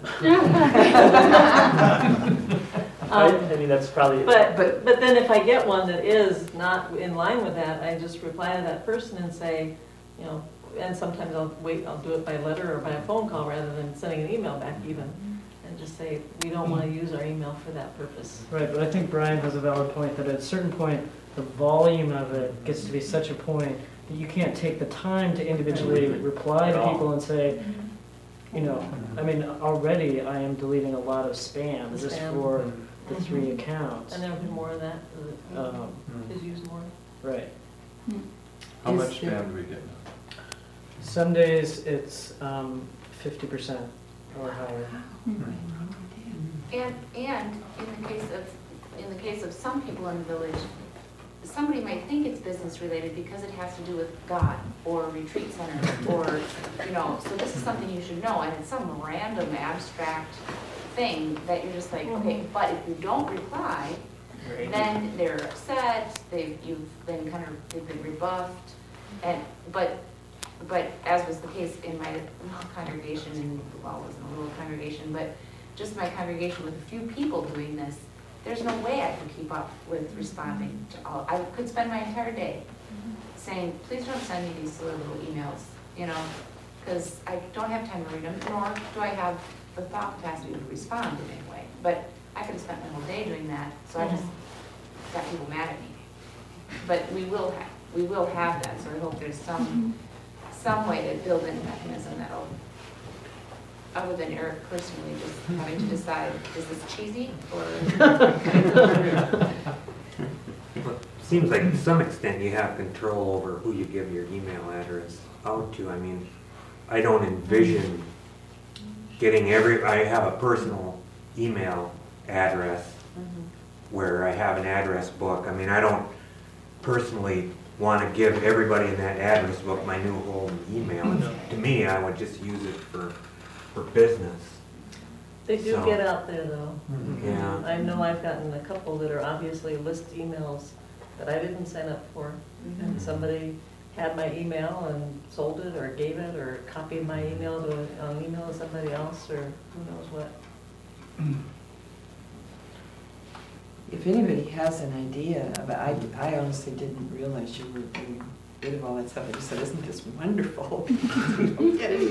I, Um, I mean, that's probably. But, but, but then if I get one that is not in line with that, I just reply to that person and say, you know, and sometimes I'll wait, I'll do it by letter or by a phone call rather than sending an email back even. And just say, we don't want to use our email for that purpose. Right, but I think Brian has a valid point that at a certain point, the volume of it gets to be such a point that you can't take the time to individually reply to people and say, you know, I mean, already I am deleting a lot of spam The just spam. for the three accounts. And there will be more of that, that Um, is used more. Right. How Is much there- spam do we get? Some days it's um, fifty percent or higher. And, and in the case of, in the case of some people in the village, somebody might think it's business related because it has to do with God or retreat center or, you know, so this is something you should know, and it's some random abstract thing that you're just like, okay, but if you don't reply, then they're upset, they've, you've been kind of, they've been rebuffed, and, but, but as was the case in my little congregation, and well, it wasn't a little congregation, but just my congregation with a few people doing this, there's no way I could keep up with responding to all, I could spend my entire day saying, please don't send me these silly little emails, you know, because I don't have time to read them, nor do I have the thought capacity to respond in any way. But I could have spent my whole day doing that, so I just got people mad at me. But we will have, we will have that, so I hope there's some, some way to build in a mechanism that'll, other than Eric personally just having to decide, is this cheesy or? seems like to some extent you have control over who you give your email address out to. I mean, I don't envision getting every, I have a personal email address where I have an address book. I mean, I don't personally want to give everybody in that address book my new home email. To me, I would just use it for for business. They do So- get out there though. Yeah. I know I've gotten a couple that are obviously list emails that I didn't sign up for. And somebody had my email and sold it or gave it or copied my email to an email to somebody else or who knows what. If anybody has an idea about, I, I honestly didn't realize you were getting rid of all that stuff. I just said, isn't this wonderful? We don't get it.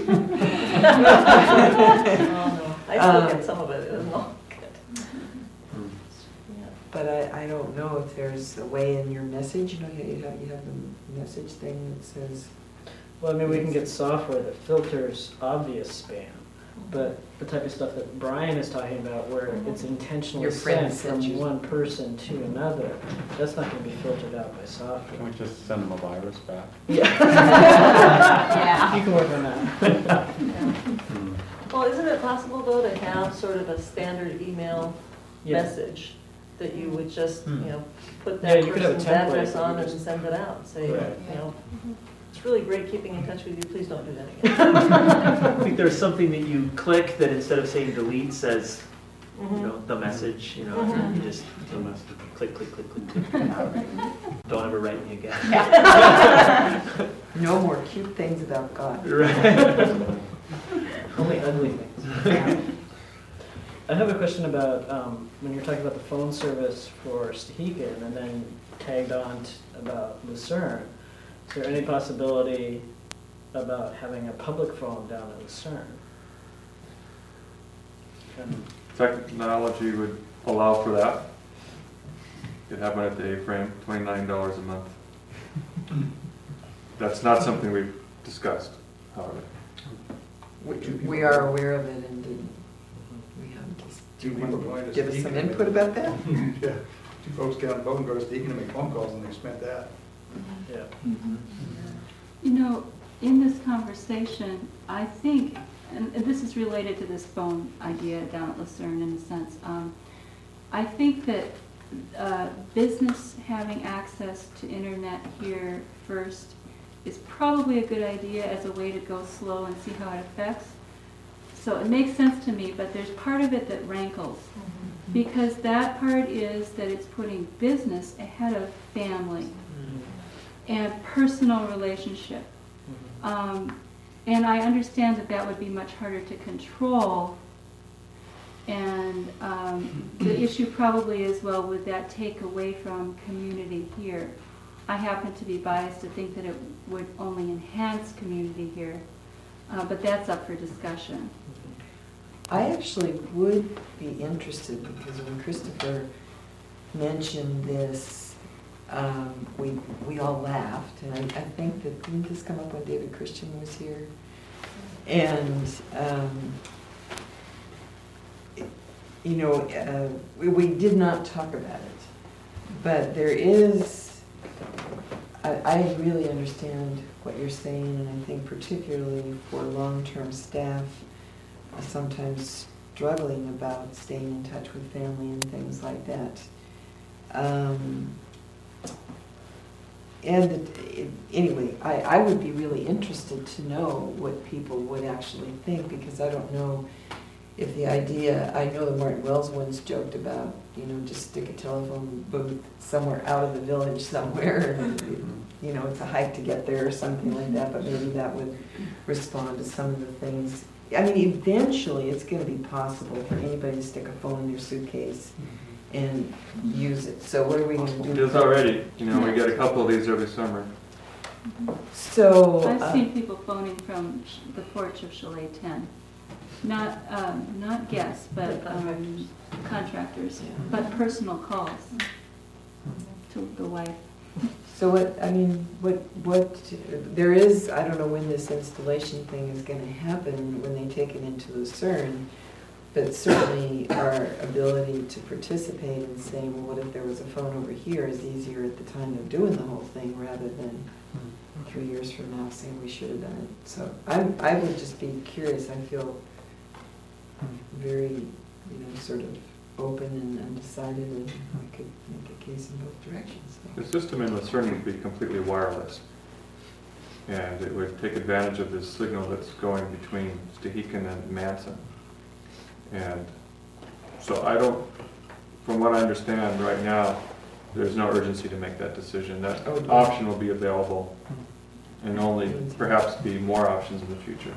Oh, no. I still Um, get some of it. It isn't all good. Yeah. But I, I don't know if there's a way in your message, you know, you have, you have the message thing that says, Well, I mean, we can get software that filters obvious spam, but the type of stuff that Brian is talking about where it's intentionally Your friend sent sent from you- one person to another, that's not gonna be filtered out by Can software. we just send them a virus back? Yeah. You can work on that. Well, isn't it possible though to have sort of a standard email Yeah. message that you would just, you know, put Yeah, that you could have a person's template address that you on and just- send it out, say, you Right. know, it's really great keeping in touch with you, please don't do that again. I think there's something that you click that instead of saying delete says, you Mhm. know, the message, you know, Mhm. you just The message. click, click, click, click, click. Don't ever write me again. no more cute things about God. Right. Only ugly things. I have a question about, um, when you're talking about the phone service for Stehekin and then tagged on t- about Lucerne, is there any possibility about having a public phone down at Lucerne? And- Technology would allow for that. Could have one at the A-frame, twenty-nine dollars a month. That's not something we've discussed, however. We, we are aware of it and didn't, we haven't just, do you Two people want going to to give us speak some and- input about that? Yeah, two folks get on the boat and go to Deacon and make phone calls and they spent that. Yeah. You know, in this conversation, I think, and and this is related to this phone idea down at Lucerne in a sense, um, I think that uh, business having access to internet here first is probably a good idea as a way to go slow and see how it affects. So it makes sense to me, but there's part of it that rankles. Because that part is that it's putting business ahead of family and personal relationship. Um, and I understand that that would be much harder to control. And um, the issue probably is, well, would that take away from community here? I happen to be biased to think that it would only enhance community here, uh, but that's up for discussion. I actually would be interested because when Christopher mentioned this, um, we, we all laughed, and I, I think that, didn't this come up when David Christian was here? And, um, it- you know, uh, we, we did not talk about it, but there is, I, I really understand what you're saying, and I think particularly for long-term staff, uh, sometimes struggling about staying in touch with family and things like that. Um, and it, it, anyway, I, I would be really interested to know what people would actually think, because I don't know if the idea, I know the Martin Wells ones joked about, you know, just stick a telephone booth somewhere out of the village somewhere, and, you know, it's a hike to get there or something like that, but maybe that would respond to some of the things. I mean, eventually, it's gonna be possible for anybody to stick a phone in their suitcase and use it. So what are we gonna do? It is already, you know, we get a couple of these every summer. So, I've uh, seen people phoning from sh- the porch of Chalet ten. Not, um, not guests, but um, contractors, Yeah. but personal calls to the wife. so what, I mean, what, what, there is, I don't know when this installation thing is gonna happen, when they take it into Lucerne, but certainly our ability to participate in saying, well, what if there was a phone over here is easier at the time of doing the whole thing rather than three years from now saying we should have done it. So I'm, I would just be curious. I feel very, you know, sort of open and undecided, and I could make a case in both directions. So. The system in Lucerne would be completely wireless. And it would take advantage of this signal that's going between Stehekin and Manson. And so I don't, from what I understand right now, there's no urgency to make that decision. That Okay. option will be available and only perhaps be more options in the future.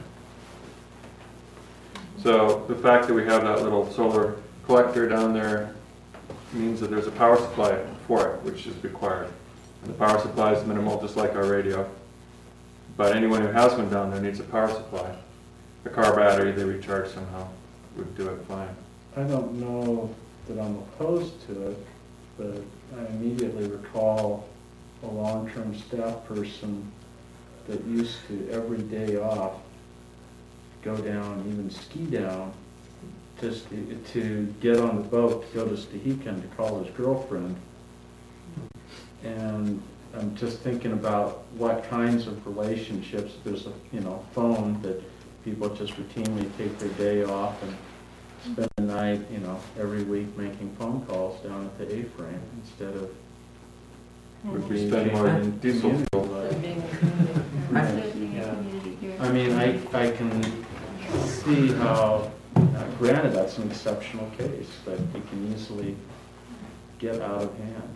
So the fact that we have that little solar collector down there means that there's a power supply for it, which is required. And the power supply is minimal, just like our radio. But anyone who has one down there needs a power supply. A car battery they recharge somehow would do it fine. I don't know that I'm opposed to it, but I immediately recall a long-term staff person that used to, every day off, go down, even ski down, just to get on the boat to go to Stehekin to call his girlfriend. And I'm just thinking about what kinds of relationships, there's a, you know, phone that people just routinely take their day off and spend the night, you know, every week making phone calls down at the A-frame instead of Would we being spend more in diesel community fuel? life. Being a community. Instead of being a Yeah. community here. I mean, I, I can see how, uh, granted, that's an exceptional case, that it can easily get out of hand.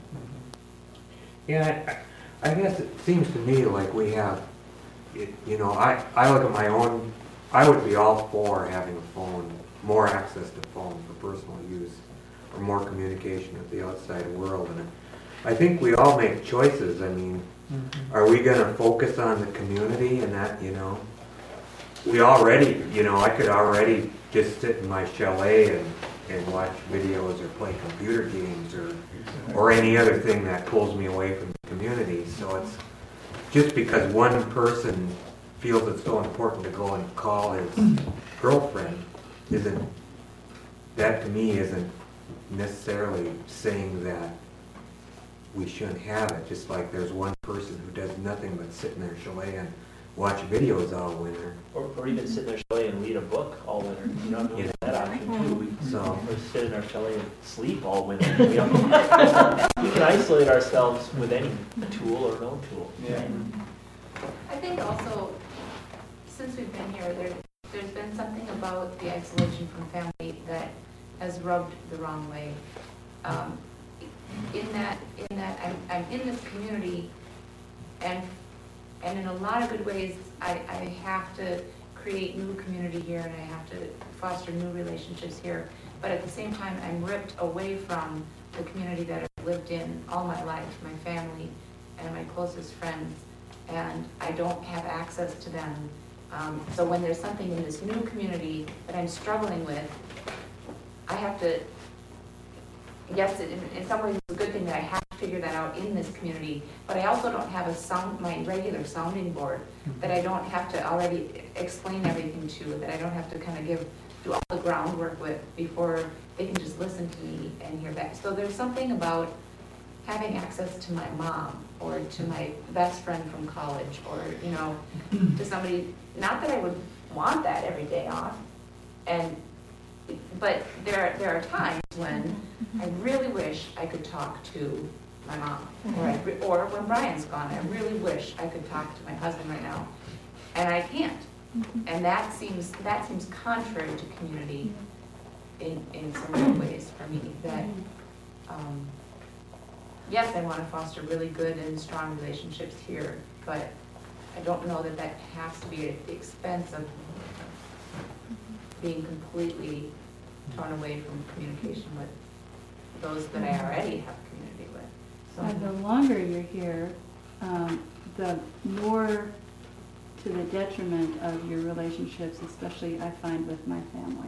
Yeah, I, I guess it seems to me like we have, it- you know, I, I look at my own, I would be all for having a phone, more access to phone for personal use, or more communication with the outside world. And I think we all make choices. I mean, are we gonna focus on the community and that, you know? We already, you know, I could already just sit in my chalet and, and watch videos or play computer games or, or any other thing that pulls me away from the community. So it's just because one person feels it's so important to go and call his girlfriend isn't, that to me isn't necessarily saying that we shouldn't have it. Just like there's one person who does nothing but sit in their chalet and watch videos all winter. Or, or even sit in our chalet and read a book all winter. You know, Yeah. that option too. We So- or sit in our chalet and sleep all winter. We, don't- we can isolate ourselves with any tool or no tool. Yeah. I think also, since we've been here, there, there's been something about the isolation from family that has rubbed the wrong way. Um, in that, in that I'm, I'm in this community, and, and in a lot of good ways, I, I have to create new community here, and I have to foster new relationships here. But at the same time, I'm ripped away from the community that I've lived in all my life, my family and my closest friends, and I don't have access to them. Um, so when there's something in this new community that I'm struggling with, I have to, yes, in, in some ways it's a good thing that I have to figure that out in this community, but I also don't have a sound, my regular sounding board that I don't have to already explain everything to, that I don't have to kind of give, do all the groundwork with before they can just listen to me and hear back. So there's something about having access to my mom or to my best friend from college or, you know, to somebody, not that I would want that every day off, and but there, there are times when I really wish I could talk to my mom, or, I, re- or when Brian's gone, I really wish I could talk to my husband right now, and I can't. And that seems, that seems contrary to community in, in some real ways for me, that, um, yes, I want to foster really good and strong relationships here, but I don't know that that has to be at the expense of being completely torn away from communication with those that I already have community with. Uh, the So, longer you're here, um, the more to the detriment of your relationships, especially I find with my family.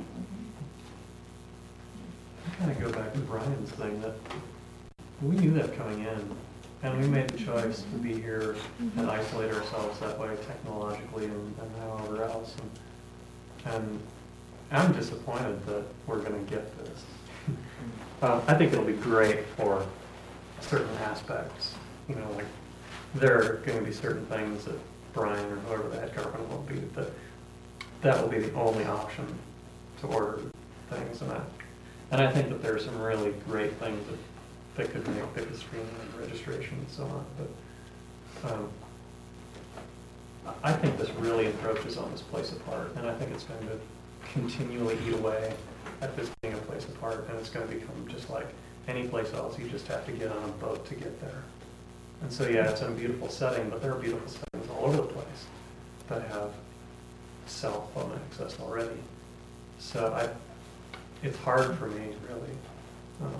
Kind of go back to Brian's thing, that we knew that coming in, and we made the choice to be here and isolate ourselves that way technologically and, and however else. And, and I'm disappointed that we're going to get this. Um, I think it'll be great for certain aspects. You know, like there are going to be certain things that Brian or whoever the head carpenter will be, that that will be the only option to order things. And I, and I think that there are some really great things that, that could make big screen and registration and so on. But um, I think this really encroaches on this place apart, and I think it's going to continually eat away at this being a place apart, and it's going to become just like any place else. You just have to get on a boat to get there. And so, yeah, it's in a beautiful setting, but there are beautiful settings all over the place that have cell phone access already. So I, it's hard for me, really. Um,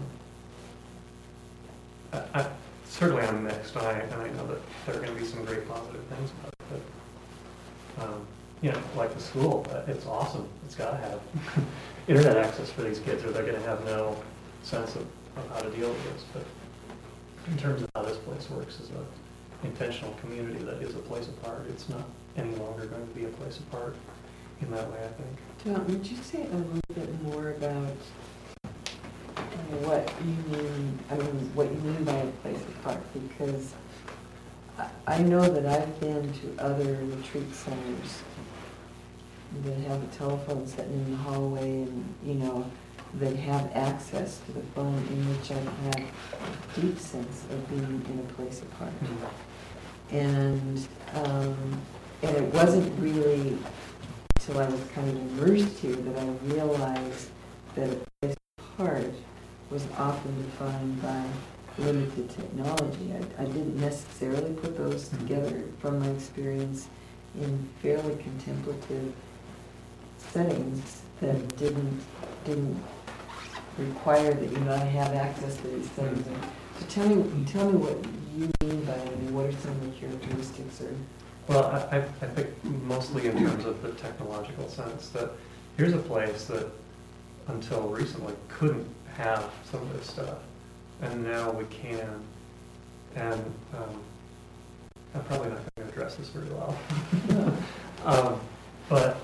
I, I, certainly I'm mixed, and I, and I know that there are going to be some great positive things about it. But, um, you know, like the school, uh, it's awesome. It's got to have internet access for these kids, or they're going to have no sense of, of how to deal with this. But in terms of how this place works as a intentional community that is a place apart, it's not any longer going to be a place apart in that way, I think. John, would you say a little bit more about uh, what you mean, I mean, what you mean by a place apart? Because I, I know that I've been to other retreat centers that have a telephone sitting in the hallway and, you know, that have access to the phone, in which I've had a deep sense of being in a place apart. Mm-hmm. And, um, and it wasn't really till I was kind of immersed here that I realized that a place apart was often defined by limited technology. I, I didn't necessarily put those together from my experience in fairly contemplative settings that didn't didn't require that you not have access to these things. So tell me, tell me what you mean by it, and what are some of the characteristics? Or well, I, I think mostly in terms of the technological sense, that here's a place that until recently couldn't have some of this stuff, and now we can. And um, I'm probably not going to address this very well, um, but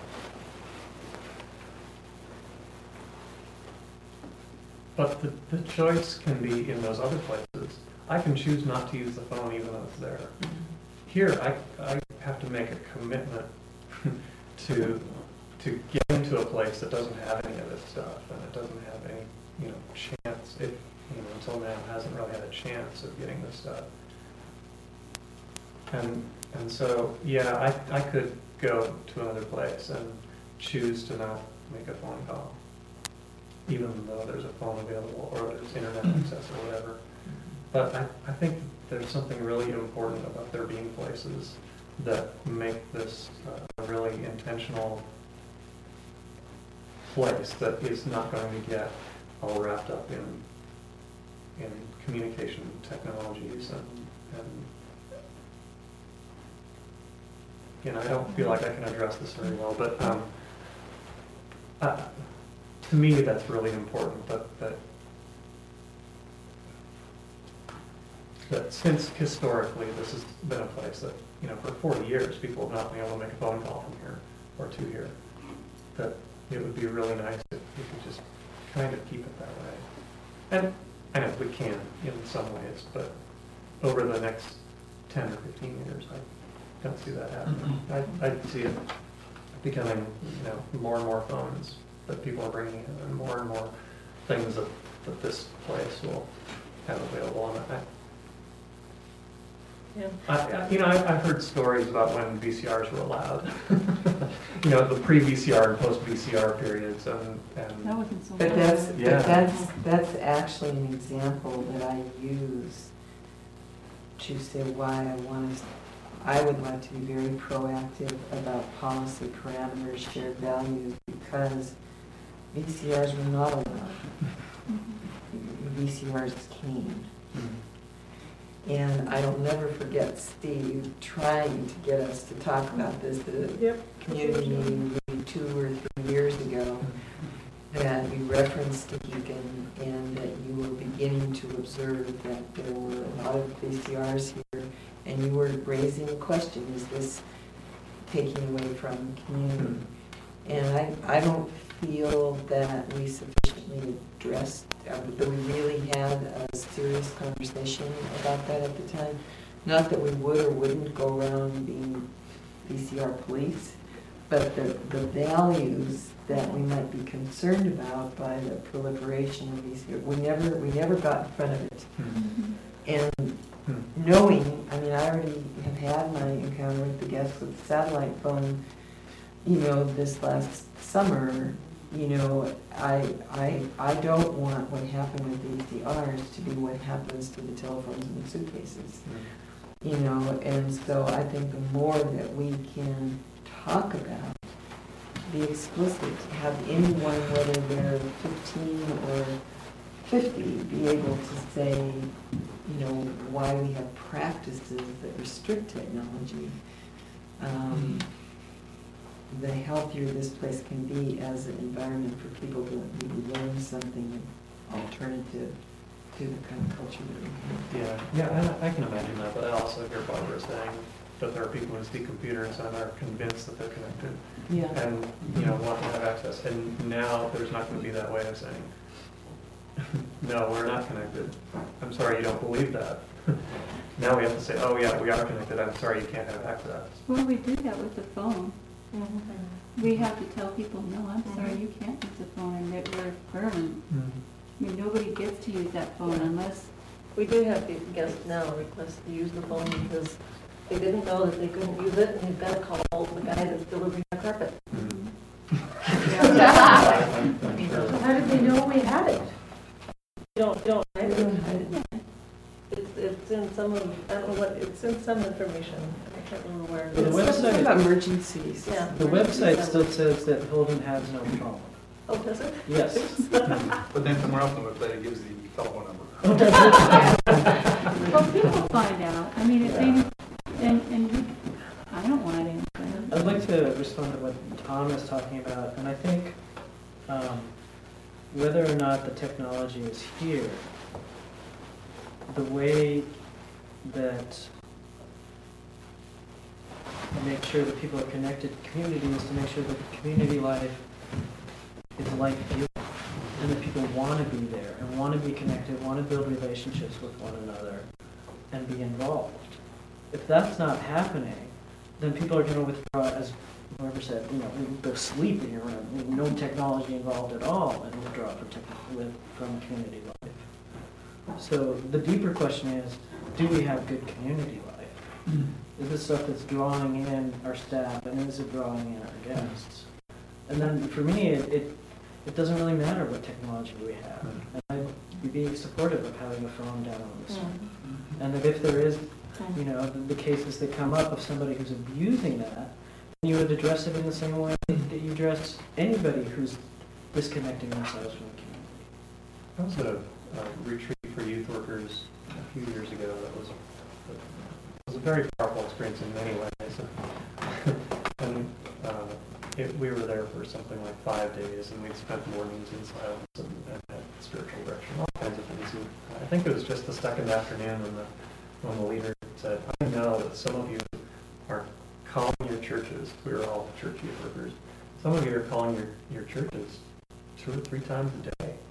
but the, the choice can be in those other places. I can choose not to use the phone even though it's there. Here, I, I have to make a commitment to to get into a place that doesn't have any of this stuff, and it doesn't have any, you know, chance. It, you know, until now hasn't really had a chance of getting this stuff. And and so, yeah, I I could go to another place and choose to not make a phone call, even though there's a phone available or there's internet access or whatever. But I, I think there's something really important about there being places that make this uh, a really intentional place that is not going to get all wrapped up in in communication technologies and, and you know, I don't feel like I can address this very well, but um, uh, to me that's really important that that that since historically this has been a place that, you know, for forty years people have not been able to make a phone call from here or to here, that it would be really nice if we could just kind of keep it that way. And I know we can in some ways, but over the next ten or fifteen years, I don't see that happening. I, I see it becoming, you know, more and more phones that people are bringing in, and more and more things that, that this place will have available on it. Yeah. I, I, you know, I, I've heard stories about when V C Rs were allowed. You know, the pre-V C R and post-V C R periods, and, and That wasn't so But bad. that's, Yeah. but that's, that's actually an example that I use to say why I want to, I would like to be very proactive about policy parameters, shared values, because V C Rs were not allowed. V C Rs came. And I'll never forget Steve trying to get us to talk about this at a Yep. community meeting maybe two or three years ago, that we referenced Deacon and that you were beginning to observe that there were a lot of V C Rs here, and you were raising the question, is this taking away from community? And I, I don't feel that we sufficiently addressed, uh, that we really had a serious conversation about that at the time. Not that we would or wouldn't go around being V C R police, but the, the values that we might be concerned about by the proliferation of V C R, we never, we never got in front of it. Mhm. And Hmm. knowing, I mean, I already have had my encounter with the guests with the satellite phone, you know, this last summer. You know, I, I, I don't want what happened with the E C Rs to be what happens to the telephones and the suitcases. Hmm. You know, and so I think the more that we can talk about, be explicit, have anyone, whether they're fifteen or fifty, be able to say, you know, why we have practices that restrict technology. Um, the healthier this place can be as an environment for people to maybe learn something alternative to the kind of culture that we have. Yeah, yeah, and I can imagine that, but I also hear Barbara saying that there are people who speak computers and are convinced that they're connected. Yeah. And, you know, want to have access. And now there's not going to be that way of saying, no, we're not connected. I'm sorry you don't believe that. Now we have to say, oh yeah, we are connected. I'm sorry you can't have access. Well, we do that with the phone. Mhm. We have to tell people, no, I'm sorry, you can't use the phone, and that we're firm. I mean, nobody gets to use that phone unless, We do have the guests now request to use the phone because they didn't know that they couldn't use it, and they've got to call the guy that's delivering the carpet. How did they know we had it? You don't, you don't hide it. It's, it's in some of, I don't know what, it's in some information. I can't remember where. The It's something website- about emergencies. Yeah. The website still says that Holden has no phone. Oh, does it? Yes. But then somewhere else on the website, it gives the telephone number. well, people find out. I mean, if they, and, and we, I don't want it answering. I'd like to respond to what Tom is talking about, and I think um, whether or not the technology is here, the way that I make sure that people are connected to community is to make sure that the community life is like you, and that people want to be there and want to be connected, want to build relationships with one another, and be involved. If that's not happening, then people are going to withdraw, as whoever said, you know, go sleep in your room, no technology involved at all, and withdraw from, tech- with, from community life. So the deeper question is, do we have good community life? Is this stuff that's drawing in our staff, and is it drawing in our guests? And then for me, it, it, it doesn't really matter what technology we have. And I'd be supportive of having a phone down on the street. And that if there is, you know, the, the cases that come up of somebody who's abusing that, you would address it in the same way that you address anybody who's disconnecting themselves from the community. That was a, a retreat for youth workers a few years ago. That was a, it was a very powerful experience in many ways. and uh, it, we were there for something like five days, and we'd spent mornings in silence and, and had spiritual direction, all kinds of things. And I think it was just the second afternoon when the when the leader said, "I know that some of you are calling your churches." We were all church youth workers. Some of you are calling your, your churches two or three times a day.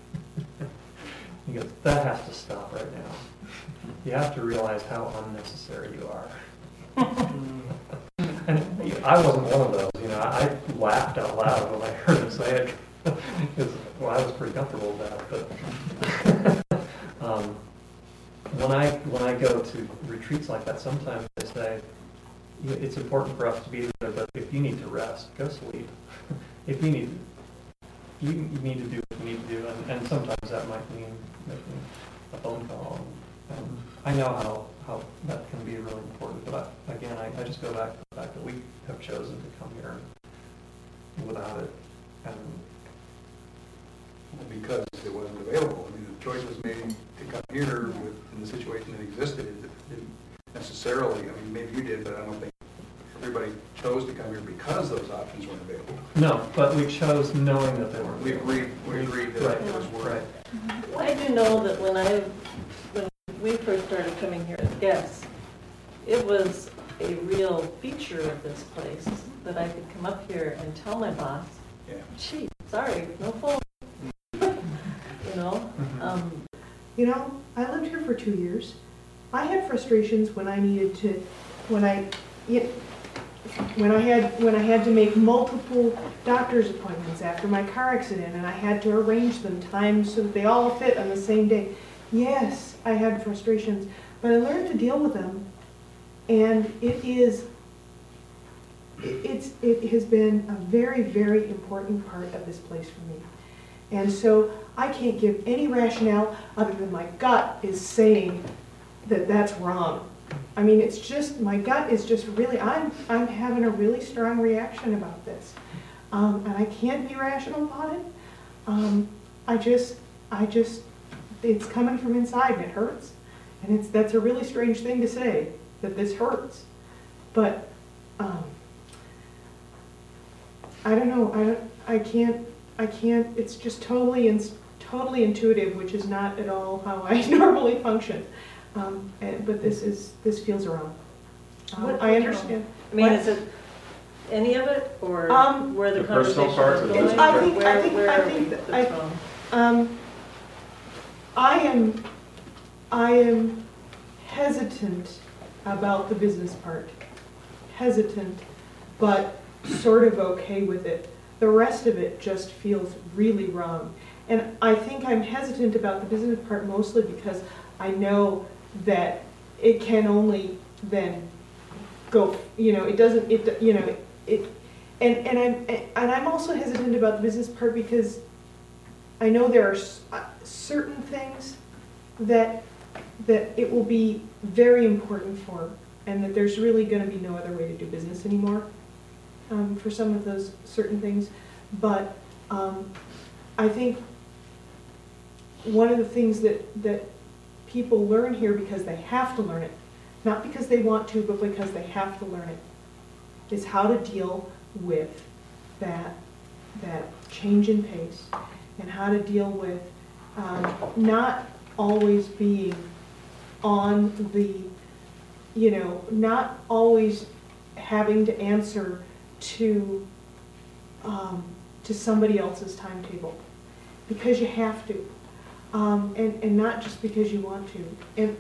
He goes, that has to stop right now. You have to realize how unnecessary you are. And I wasn't one of those, you know, I laughed out loud when I heard him say it, because, well, I was pretty comfortable with that, but um, when I, when I go to retreats like that, sometimes I say, it's important for us to be there, but if you need to rest, go sleep. If you need, you, you need to do what you need to do, and, and sometimes that might mean making a phone call. And I know how, how that can be really important, but I, again, I, I just go back to the fact that we have chosen to come here without it. And because it wasn't available. I mean, the choice was made to come here with, in the situation that existed. It didn't necessarily, I mean, maybe you did, but I don't think everybody chose to come here because those options weren't available. no, but we chose knowing that they weren't. We agreed, we agreed that Right, it was worth it. right. I do know that when I, when we first started coming here as guests, it was a real feature of this place that I could come up here and tell my boss, Yeah. gee, sorry, no phone. You know, um, You know, I lived here for two years. I had frustrations when I needed to, when I, yeah, when I had, when I had to make multiple doctor's appointments after my car accident, and I had to arrange them times so that they all fit on the same day. Yes, I had frustrations, but I learned to deal with them, and it is, it- it's, it has been a very, very important part of this place for me. And so I can't give any rationale other than my gut is saying that that's wrong. I mean, it's just, my gut is just really, I'm, I'm having a really strong reaction about this. Um, and I can't be rational about it. Um, I just, I just, it's coming from inside and it hurts. And it's, that's a really strange thing to say, that this hurts. But, um, I don't know, I don't, I can't, I can't, it's just totally, ins- totally intuitive, which is not at all how I normally function. Um, and, but this is, this feels wrong. Um, What- I understand. I mean, What? is it any of it, or Um, where the The personal conversation part is or the going? business I part? think, I Where, think, where I are we think, that's that I, wrong? um, I am, I am hesitant about the business part. Hesitant, but sort of okay with it. The rest of it just feels really wrong. And I think I'm hesitant about the business part mostly because I know that it can only then go, you know, it doesn't, it, you know, it, and, and I'm, and I'm also hesitant about the business part because I know there are s- uh, certain things that, that it will be very important for, and that there's really gonna be no other way to do business anymore, um, for some of those certain things. But, um, I think one of the things that, that people learn here because they have to learn it, not because they want to, but because they have to learn it, is how to deal with that, that change in pace, and how to deal with um, not always being on the, you know, not always having to answer to, um, to somebody else's timetable, because you have to. Um, and, and not just because you want to. And,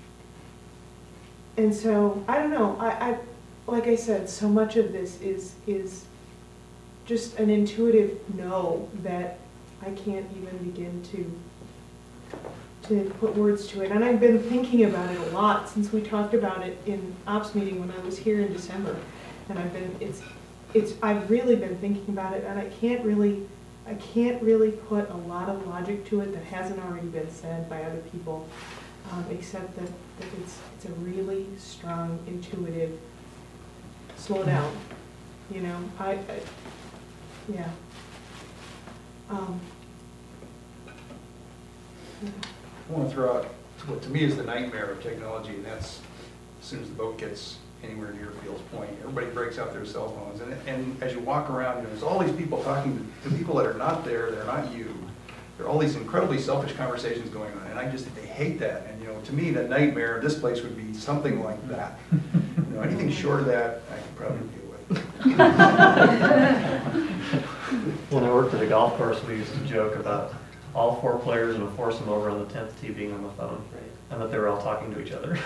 and so, I don't know, I, I, like I said, so much of this is, is just an intuitive no that I can't even begin to, to put words to it. And I've been thinking about it a lot since we talked about it in ops meeting when I was here in December. And I've been, it's, it's, I've really been thinking about it, and I can't really, I can't really put a lot of logic to it that hasn't already been said by other people, um, except that, that it's, it's a really strong, intuitive, slow down, you know, I, I yeah. Um, yeah. I want to throw out what to me is the nightmare of technology, and that's as soon as the boat gets anywhere near Fields Point, everybody breaks out their cell phones. And, and as you walk around, you know, there's all these people talking to, to people that are not there, that are not you. There are all these incredibly selfish conversations going on, and I just, they hate that. And, you know, to me, the nightmare of this place would be something like that. You know, anything short of that, I could probably deal with. When I worked at a golf course, we used to joke about all four players in a foursome over on the tenth tee being on the phone, and that they were all talking to each other.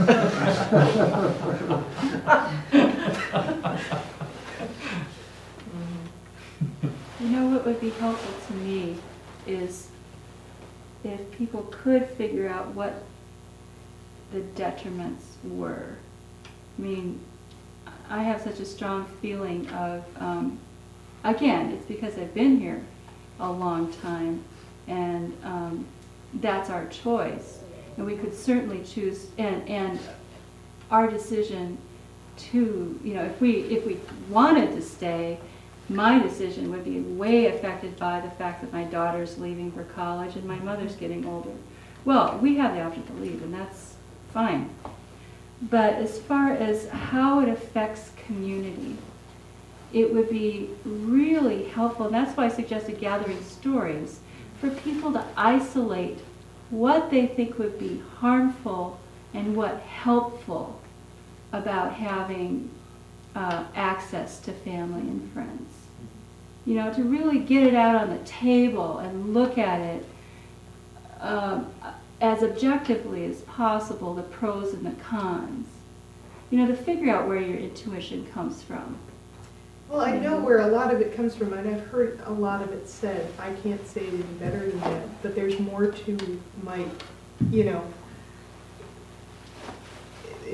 You know what would be helpful to me is if people could figure out what the detriments were. I mean, I have such a strong feeling of, um, again, it's because I've been here a long time, and um, that's our choice. And we could certainly choose, and, and our decision to, you know, if we, if we wanted to stay, my decision would be way affected by the fact that my daughter's leaving for college and my mother's getting older. Well, we have the option to leave, and that's fine. But as far as how it affects community, it would be really helpful, and that's why I suggested gathering stories, for people to isolate what they think would be harmful and what helpful about having uh, access to family and friends. You know, to really get it out on the table and look at it um, as objectively as possible, the pros and the cons. You know, to figure out where your intuition comes from. Well, I know where a lot of it comes from, and I've heard a lot of it said. I can't say it any better than that, but there's more to my, you know,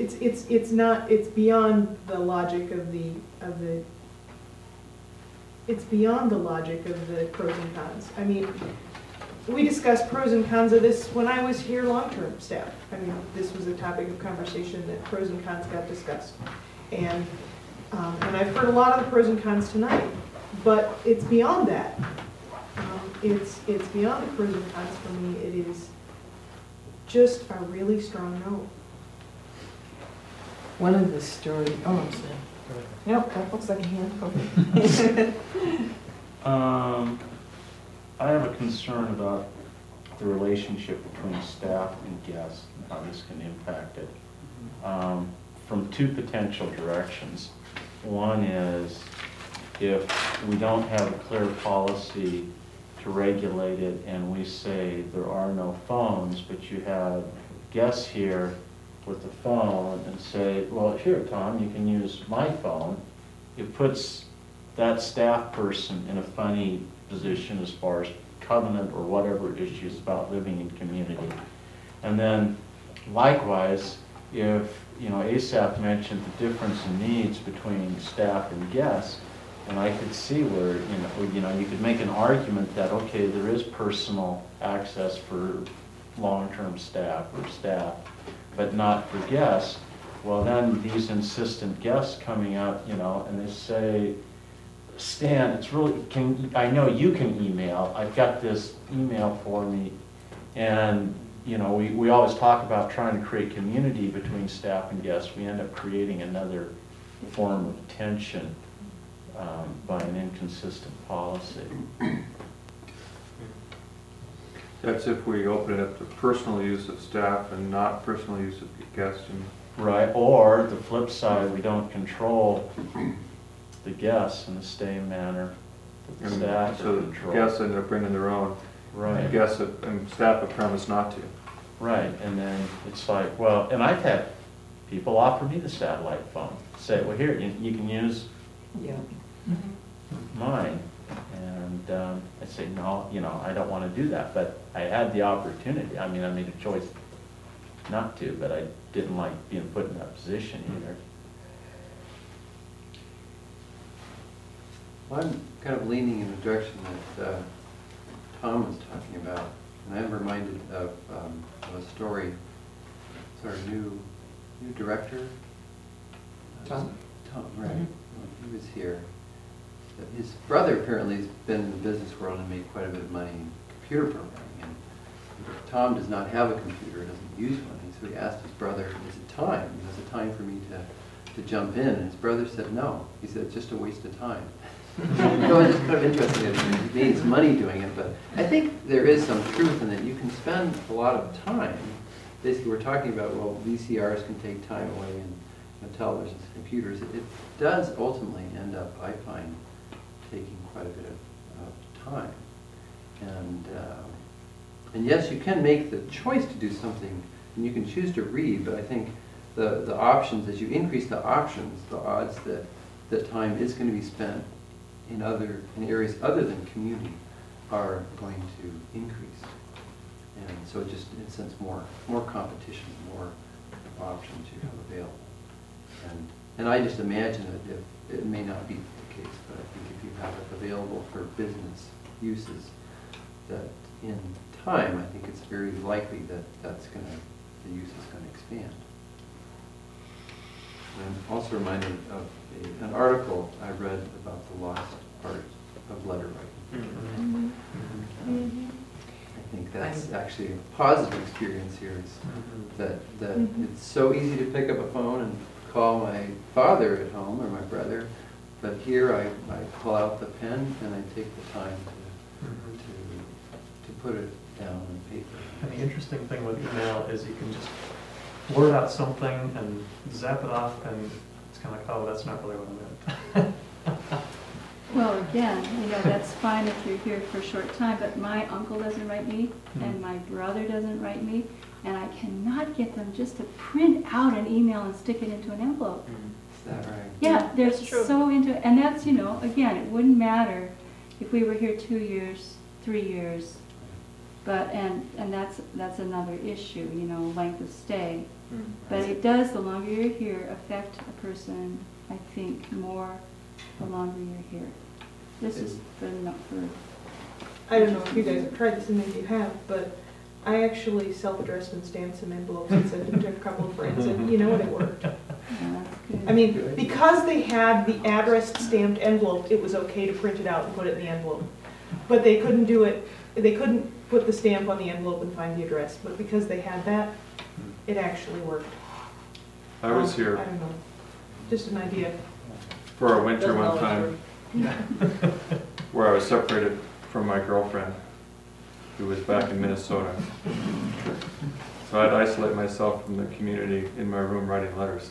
it's, it's, it's not, it's beyond the logic of the, of the, it's beyond the logic of the pros and cons. I mean, we discussed pros and cons of this when I was here long-term staff. I mean, this was a topic of conversation that pros and cons got discussed. And, um, and I've heard a lot of the pros and cons tonight, but it's beyond that. Um, it's, it's beyond the pros and cons for me. It is just a really strong no. One of the stories, oh, I'm sorry. Nope, that looks like a hand over. Um, I have a concern about the relationship between staff and guests and how this can impact it. Um, from two potential directions. One is if we don't have a clear policy to regulate it and we say there are no phones, but you have guests here with the phone and say, well, here, Tom, you can use my phone. It puts that staff person in a funny position as far as covenant or whatever issues about living in community. And then likewise, if, you know, Asaph mentioned the difference in needs between staff and guests, and I could see where, you know, you know, you could make an argument that, okay, there is personal access for long-term staff or staff, but not for guests. Well, then these insistent guests coming out, you know, and they say, Stan, it's really, can, I know you can email, I've got this email for me, and, you know, we, we always talk about trying to create community between staff and guests. We end up creating another form of tension um, by an inconsistent policy. That's if we open it up to personal use of staff and not personal use of guests. And Right, or the flip side, we don't control the guests in the same manner that the staff so are the controlled. guests end up bringing their own. Right. And guests have, and staff have promised not to. Right, and then it's like, well, and I've had people offer me the satellite phone, say, well, here, you, you can use Yeah. mine. And um, I say, no, you know, I don't want to do that, but I had the opportunity. I mean, I made a choice not to, but I didn't like being put in that position either. Well, I'm kind of leaning in the direction that uh, Tom was talking about, and I'm reminded of, um, of a story. It's our new new director. Tom. Tom, right. Mhm. Well, he was here. His brother apparently has been in the business world and made quite a bit of money in computer programming. And Tom does not have a computer, doesn't use one. And so he asked his brother, is it time? Is it time for me to, to jump in? And his brother said no. He said, it's just a waste of time. So it's just kind of interesting that he made his money doing it. But I think there is some truth in that you can spend a lot of time. Basically, we're talking about, well, V C Rs can take time away and you know, televisions, computers. It, it does ultimately end up, I find, taking quite a bit of, of time. And, uh, and yes, you can make the choice to do something, and you can choose to read, but I think the, the options, as you increase the options, the odds that, that time is going to be spent in other in areas other than community are going to increase. And so it just, in a sense, more, more competition, more options you have available. And, and I just imagine that if, it may not be the case, but I think if you have it available for business uses, that in time, I think it's very likely that that's going to, the use is going to expand. I'm also reminded of a, an article I read about the lost art of letter writing. Mm-hmm. Mm-hmm. I think that's actually a positive experience here, is that, that Mhm. it's so easy to pick up a phone and call my father at home or my brother, but here I, I pull out the pen and I take the time to, to, to put it down on paper. And the interesting thing with email is you can just blurt out something and zap it off, and it's kind of like, oh, that's not really what I meant. Well, again, you know, that's fine if you're here for a short time, but my uncle doesn't write me, and my brother doesn't write me, and I cannot get them just to print out an email and stick it into an envelope. Is that right? Yeah, they're That's true. so into it, and that's, you know, again, it wouldn't matter if we were here two years, three years. But, and, and that's, that's another issue, you know, length of stay. Mm. But it does, the longer you're here, affect a person, I think, more the longer you're here. This is for, not for, I don't know if you guys have tried this, and maybe you have, but I actually self-addressed and stamped some envelopes and sent them to a couple of friends, and you know what, it worked. yeah, that's good. I mean, because they had the address stamped envelope, it was okay to print it out and put it in the envelope. But they couldn't do it, they couldn't put the stamp on the envelope and find the address, but because they had that, it actually worked. I was Um, here I don't know, just an idea. for a winter Doesn't one always time work. where I was separated from my girlfriend, who was back in Minnesota. So I'd isolate myself from the community in my room writing letters.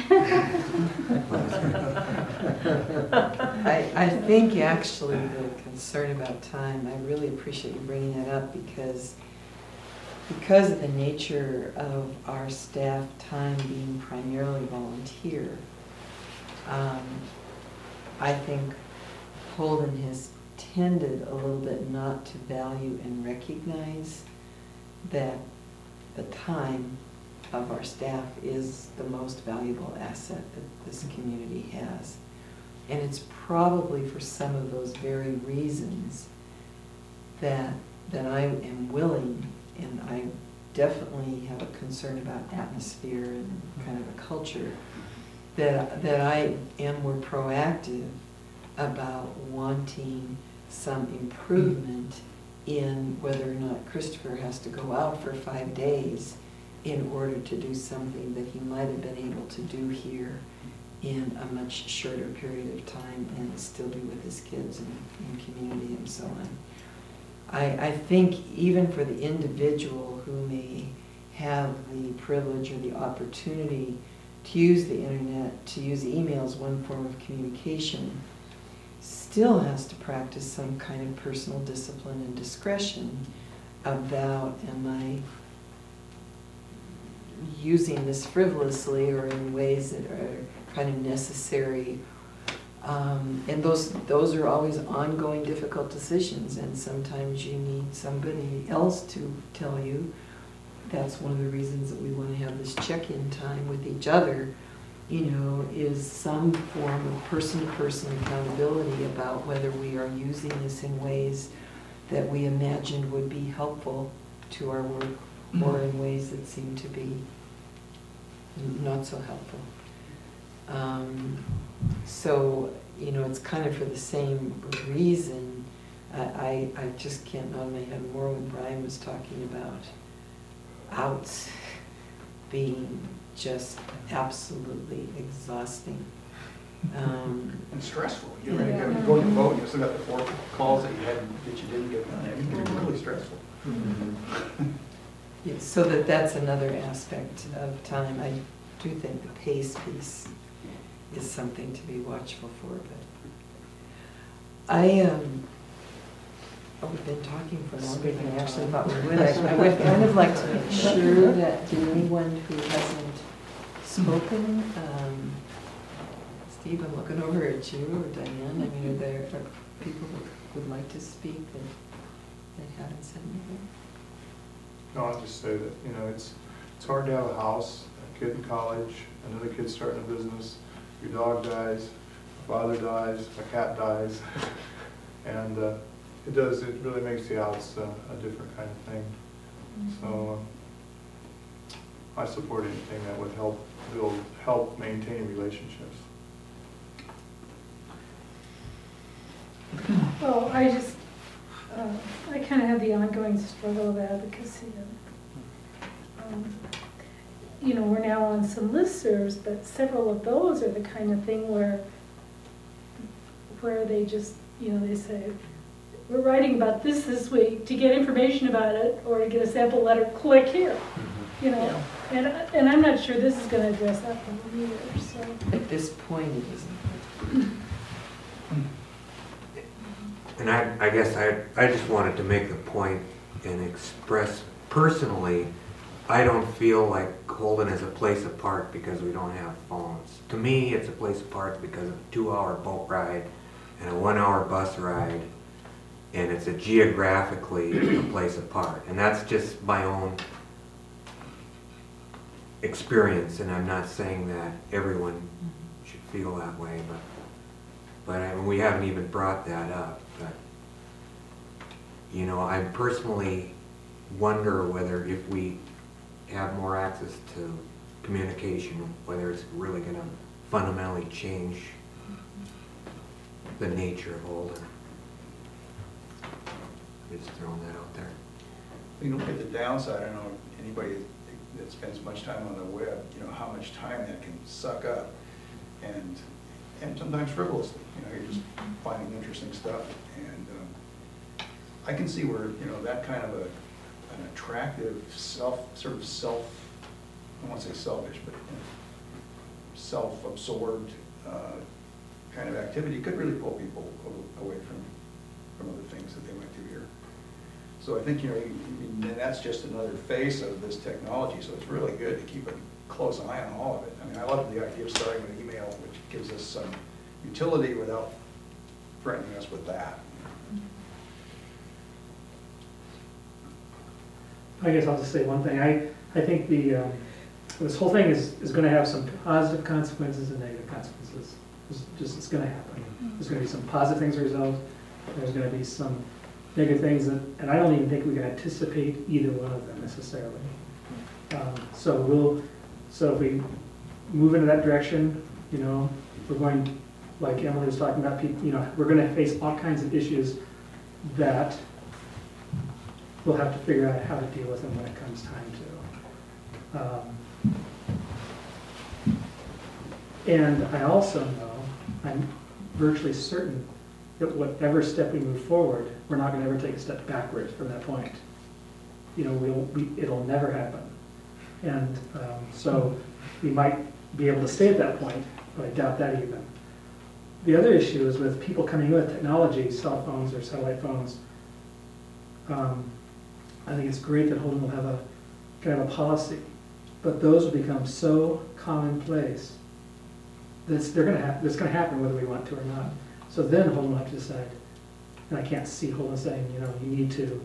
I, I think actually the concern about time, I really appreciate you bringing that up because because of the nature of our staff time being primarily volunteer, um, I think Holden has tended a little bit not to value and recognize that the time of our staff is the most valuable asset that this community has. And it's probably for some of those very reasons that, that I am willing, and I definitely have a concern about atmosphere and kind of a culture, that, that I am more proactive about wanting some improvement in whether or not Christopher has to go out for five days in order to do something that he might have been able to do here in a much shorter period of time and still be with his kids and, and community and so on. I, I think even for the individual who may have the privilege or the opportunity to use the internet, to use email as one form of communication, still has to practice some kind of personal discipline and discretion about, am I using this frivolously or in ways that are kind of necessary? Um, and those those are always ongoing difficult decisions, and sometimes you need somebody else to tell you. That's one of the reasons that we want to have this check-in time with each other, you know, is some form of person-to-person accountability about whether we are using this in ways that we imagined would be helpful to our work or in ways that seem to be not so helpful. Um, so, you know, it's kind of for the same reason. I, I, I just can't nod my head more when Brian was talking about outs being just absolutely exhausting. Um, And stressful. You're ready to go, you go to vote, you still got the four calls that you had, that you didn't get done. It can be really stressful. yeah, so that that's another aspect of time. I do think the pace piece is something to be watchful for. But I, um, oh, we've been talking for longer than I actually thought we would. I, I would kind of like to make sure that to anyone who hasn't spoken, um, Steve, I'm looking over at you, or Diane. I mean, are there are people who would like to speak that, that haven't said anything? No, I'll just say that, you know, it's, it's hard to have a house, a kid in college, another kid starting a business, your dog dies, a father dies, a cat dies, and uh, it does, it really makes the house uh, a different kind of thing. So uh, I support anything that would help build, help maintain relationships. Well, I just, uh, I kind of have the ongoing struggle of advocacy. Um, you know, we're now on some listservs, but several of those are the kind of thing where, where they just, you know, they say, we're writing about this this week. To get information about it or to get a sample letter, click here. You know, yeah. and and I'm not sure this is going to address that problem either. So at this point, it isn't. And I, I guess I, I just wanted to make the point and express personally, I don't feel like Holden is a place apart because we don't have phones. To me, it's a place apart because of a two-hour boat ride and a one-hour bus ride and it's a geographically a place apart. And that's just my own experience, and I'm not saying that everyone should feel that way, but but I mean, we haven't even brought that up. But you know, I personally wonder whether if we have more access to communication, whether it's really going to fundamentally change the nature of Holden. I'm just throwing that out there. You look at the downside, I don't know if anybody that spends much time on the web, you know, how much time that can suck up. And and sometimes frivolously, you know, you're just finding interesting stuff. And um, I can see where, you know, that kind of a, an attractive self, sort of self, I don't want to say selfish, but you know, self-absorbed uh, kind of activity could really pull people away from, from other things that they might do here. So I think, you know, you, you, and that's just another face of this technology, so it's really good to keep a close eye on all of it. I mean, I love the idea of starting with email, which gives us some utility without threatening us with that. I guess I'll just say one thing. I, I think the, um, this whole thing is, is going to have some positive consequences and negative consequences. It's just, it's going to happen. There's going to be some positive things as a result. There's going to be some negative things, that, and I don't even think we can anticipate either one of them necessarily. Um, so we'll, so if we move into that direction, you know, we're going, like Emily was talking about, people, you know, we're going to face all kinds of issues that we'll have to figure out how to deal with them when it comes time to. Um, and I also know, I'm virtually certain that whatever step we move forward, we're not going to ever take a step backwards from that point. You know, we'll, we, it'll never happen. And um, so we might be able to stay at that point, but I doubt that even. The other issue is with people coming in with technology, cell phones or satellite phones. Um, I think it's great that Holden will have a kind of a policy, but those will become so commonplace that they're going to have. It's going to happen whether we want to or not. So then Holden will have to decide, and I can't see Holden saying, you know, you need to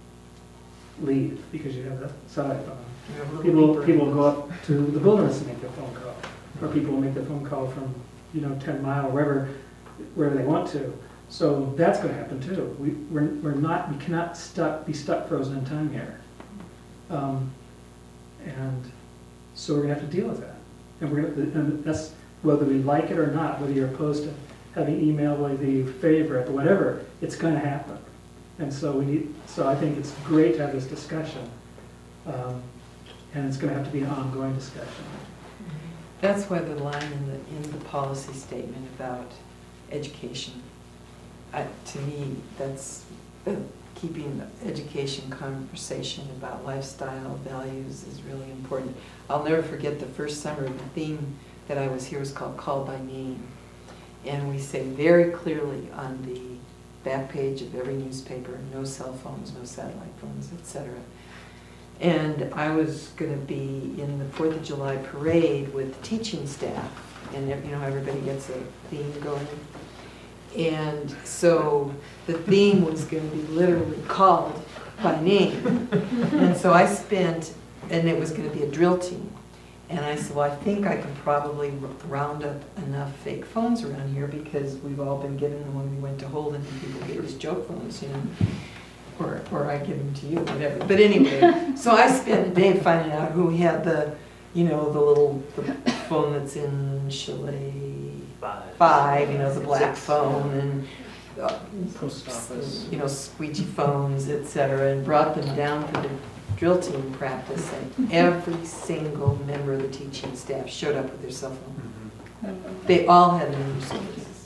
leave because you have a satellite phone. People, people will go up to the wilderness and make their phone call, or people will make their phone call from, you know, ten mile, wherever, wherever they want to. So that's going to happen too. We, we're, we're not, we cannot stuck, be stuck frozen in time here. Um, and so we're going to have to deal with that. And we're going to, and that's whether we like it or not, whether you're opposed to having email, whether you favor it, whatever, it's going to happen. And so we need, so I think it's great to have this discussion. Um, and it's going to have to be an ongoing discussion. That's why the line in the, in the policy statement about education, I, to me, that's uh, keeping the education conversation about lifestyle values is really important. I'll never forget the first summer, the theme that I was here was called Call by Name. And we say very clearly on the back page of every newspaper, no cell phones, no satellite phones, et cetera. And I was going to be in the fourth of July parade with teaching staff, and you know, everybody gets a theme going. And so the theme was going to be literally called by name. And so I spent, and it was going to be a drill team. And I said, well, I think I can probably round up enough fake phones around here because we've all been given them when we went to Holden, and people gave us joke phones, you know. Or, or I give them to you, whatever. But anyway, so I spent a day finding out who had the, you know, the little the phone that's in Chalet Five. Five, you know, the black Six, phone, and uh, Post office. you know, squeegee phones, et cetera, and brought them down for the drill team practice, and every single member of the teaching staff showed up with their cell phone. They all had number services.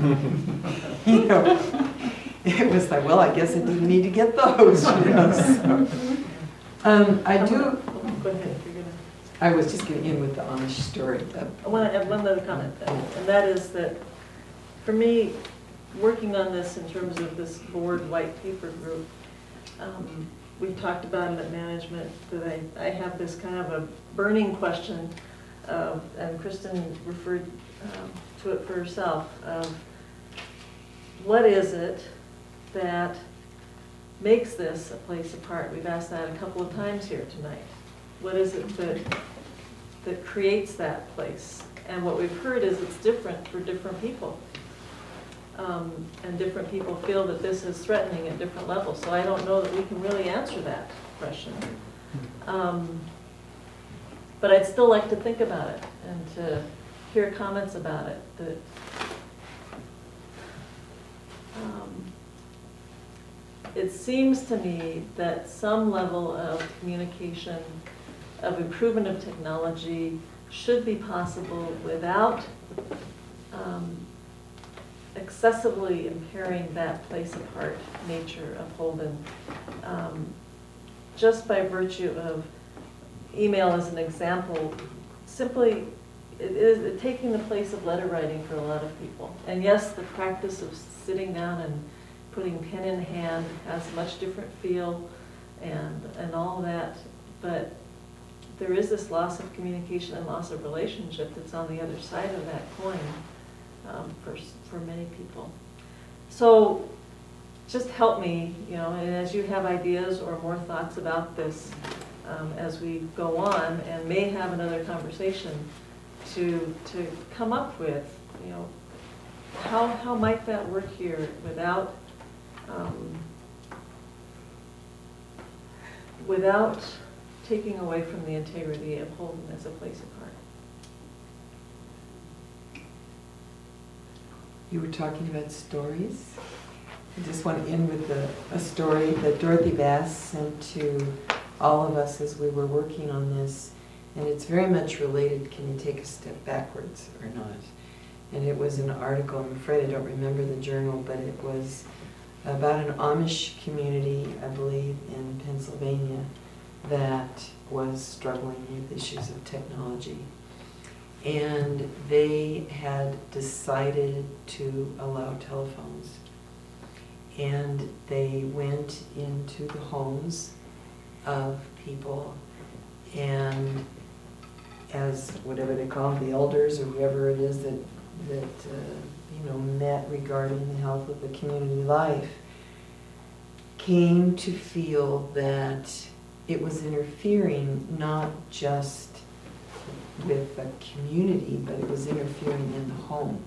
You know. It was like, well, I guess I didn't need to get those. You know, so. um, I do. Go ahead, you're gonna. I was just getting in with the Amish story. Uh, I want to add one other comment, and that is that, for me, working on this in terms of this board white paper group, um, we talked about it at management, that I, I have this kind of a burning question, uh, and Kristen referred um, to it for herself, of what is it that makes this a place apart? We've asked that a couple of times here tonight. What is it that, that creates that place? And what we've heard is it's different for different people. Um, and different people feel that this is threatening at different levels. So I don't know that we can really answer that question. Um, but I'd still like to think about it and to hear comments about it. That um, it seems to me that some level of communication, of improvement of technology, should be possible without um, excessively impairing that place apart nature of Holden, um, just by virtue of email as an example, simply it is taking the place of letter writing for a lot of people. And yes, the practice of sitting down and putting pen in hand has a much different feel and, and all that, but there is this loss of communication and loss of relationship that's on the other side of that coin um, for, for many people. So just help me, you know, and as you have ideas or more thoughts about this um, as we go on and may have another conversation to, to come up with, you know, how, how might that work here without, um, without taking away from the integrity of Holden as a place apart. You were talking about stories. I just want to end with a, a story that Dorothy Bass sent to all of us as we were working on this. And it's very much related, can you take a step backwards or not? And it was an article, I'm afraid I don't remember the journal, but it was about an Amish community, I believe, in Pennsylvania that was struggling with issues of technology. And they had decided to allow telephones. And they went into the homes of people and as whatever they call them, the elders or whoever it is that, that uh, you know, met regarding the health of the community life, came to feel that it was interfering not just with the community, but it was interfering in the home.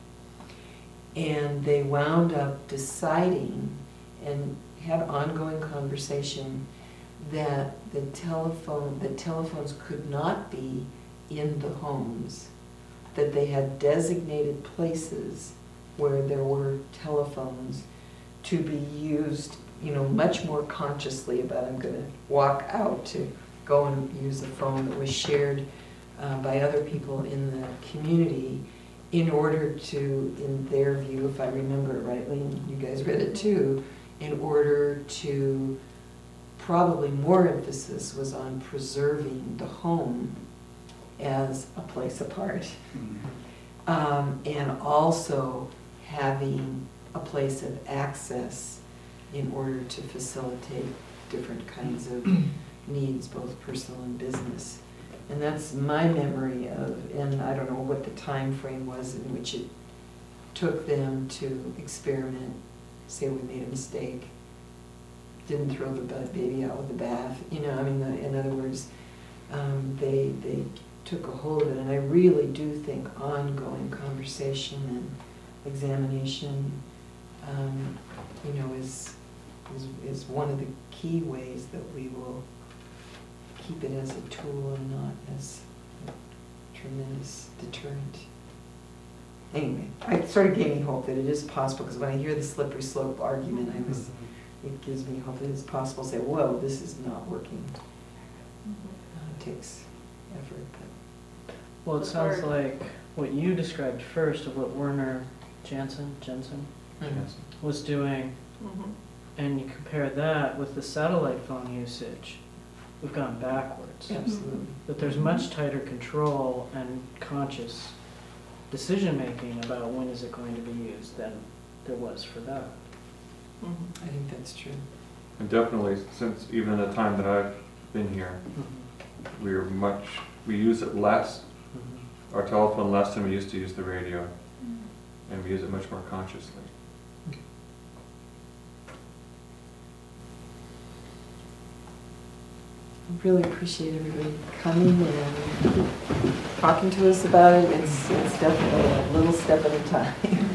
And they wound up deciding and had ongoing conversation that the telephone, the telephones could not be in the homes, that they had designated places where there were telephones to be used, you know, much more consciously about I'm going to walk out to go and use a phone that was shared uh, by other people in the community in order to, in their view, if I remember it rightly, and you guys read it too, in order to probably more emphasis was on preserving the home as a place apart. Mm-hmm. um, and also having a place of access in order to facilitate different kinds of needs, both personal and business. And that's my memory of, and I don't know what the time frame was in which it took them to experiment, say we made a mistake, didn't throw the baby out with the bath, you know, I mean, the, in other words, um, they, they took a hold of it. And I really do think ongoing conversation and examination, um, you know, is, is, is one of the key ways that we will keep it as a tool and not as a tremendous deterrent. Anyway, I sort of gave me hope that it is possible, because when I hear the slippery slope argument, I was, it gives me hope that it's possible to say, whoa, this is not working. Uh, it takes effort. But Well, it sounds like what you described first of what Werner Jansen, Jensen Mm-hmm. was doing, Mm-hmm. and you compare that with the satellite phone usage, we've gone backwards. absolutely. That there's much tighter control and conscious decision-making about when is it going to be used than there was for that. Mm-hmm. I think that's true. And definitely, since even the time that I've been here, Mm-hmm. we're much, we use it less, Mm-hmm. our telephone less than we used to use the radio, and we use it much more consciously. really appreciate everybody coming and talking to us about it. It's, it's definitely a little step at a time.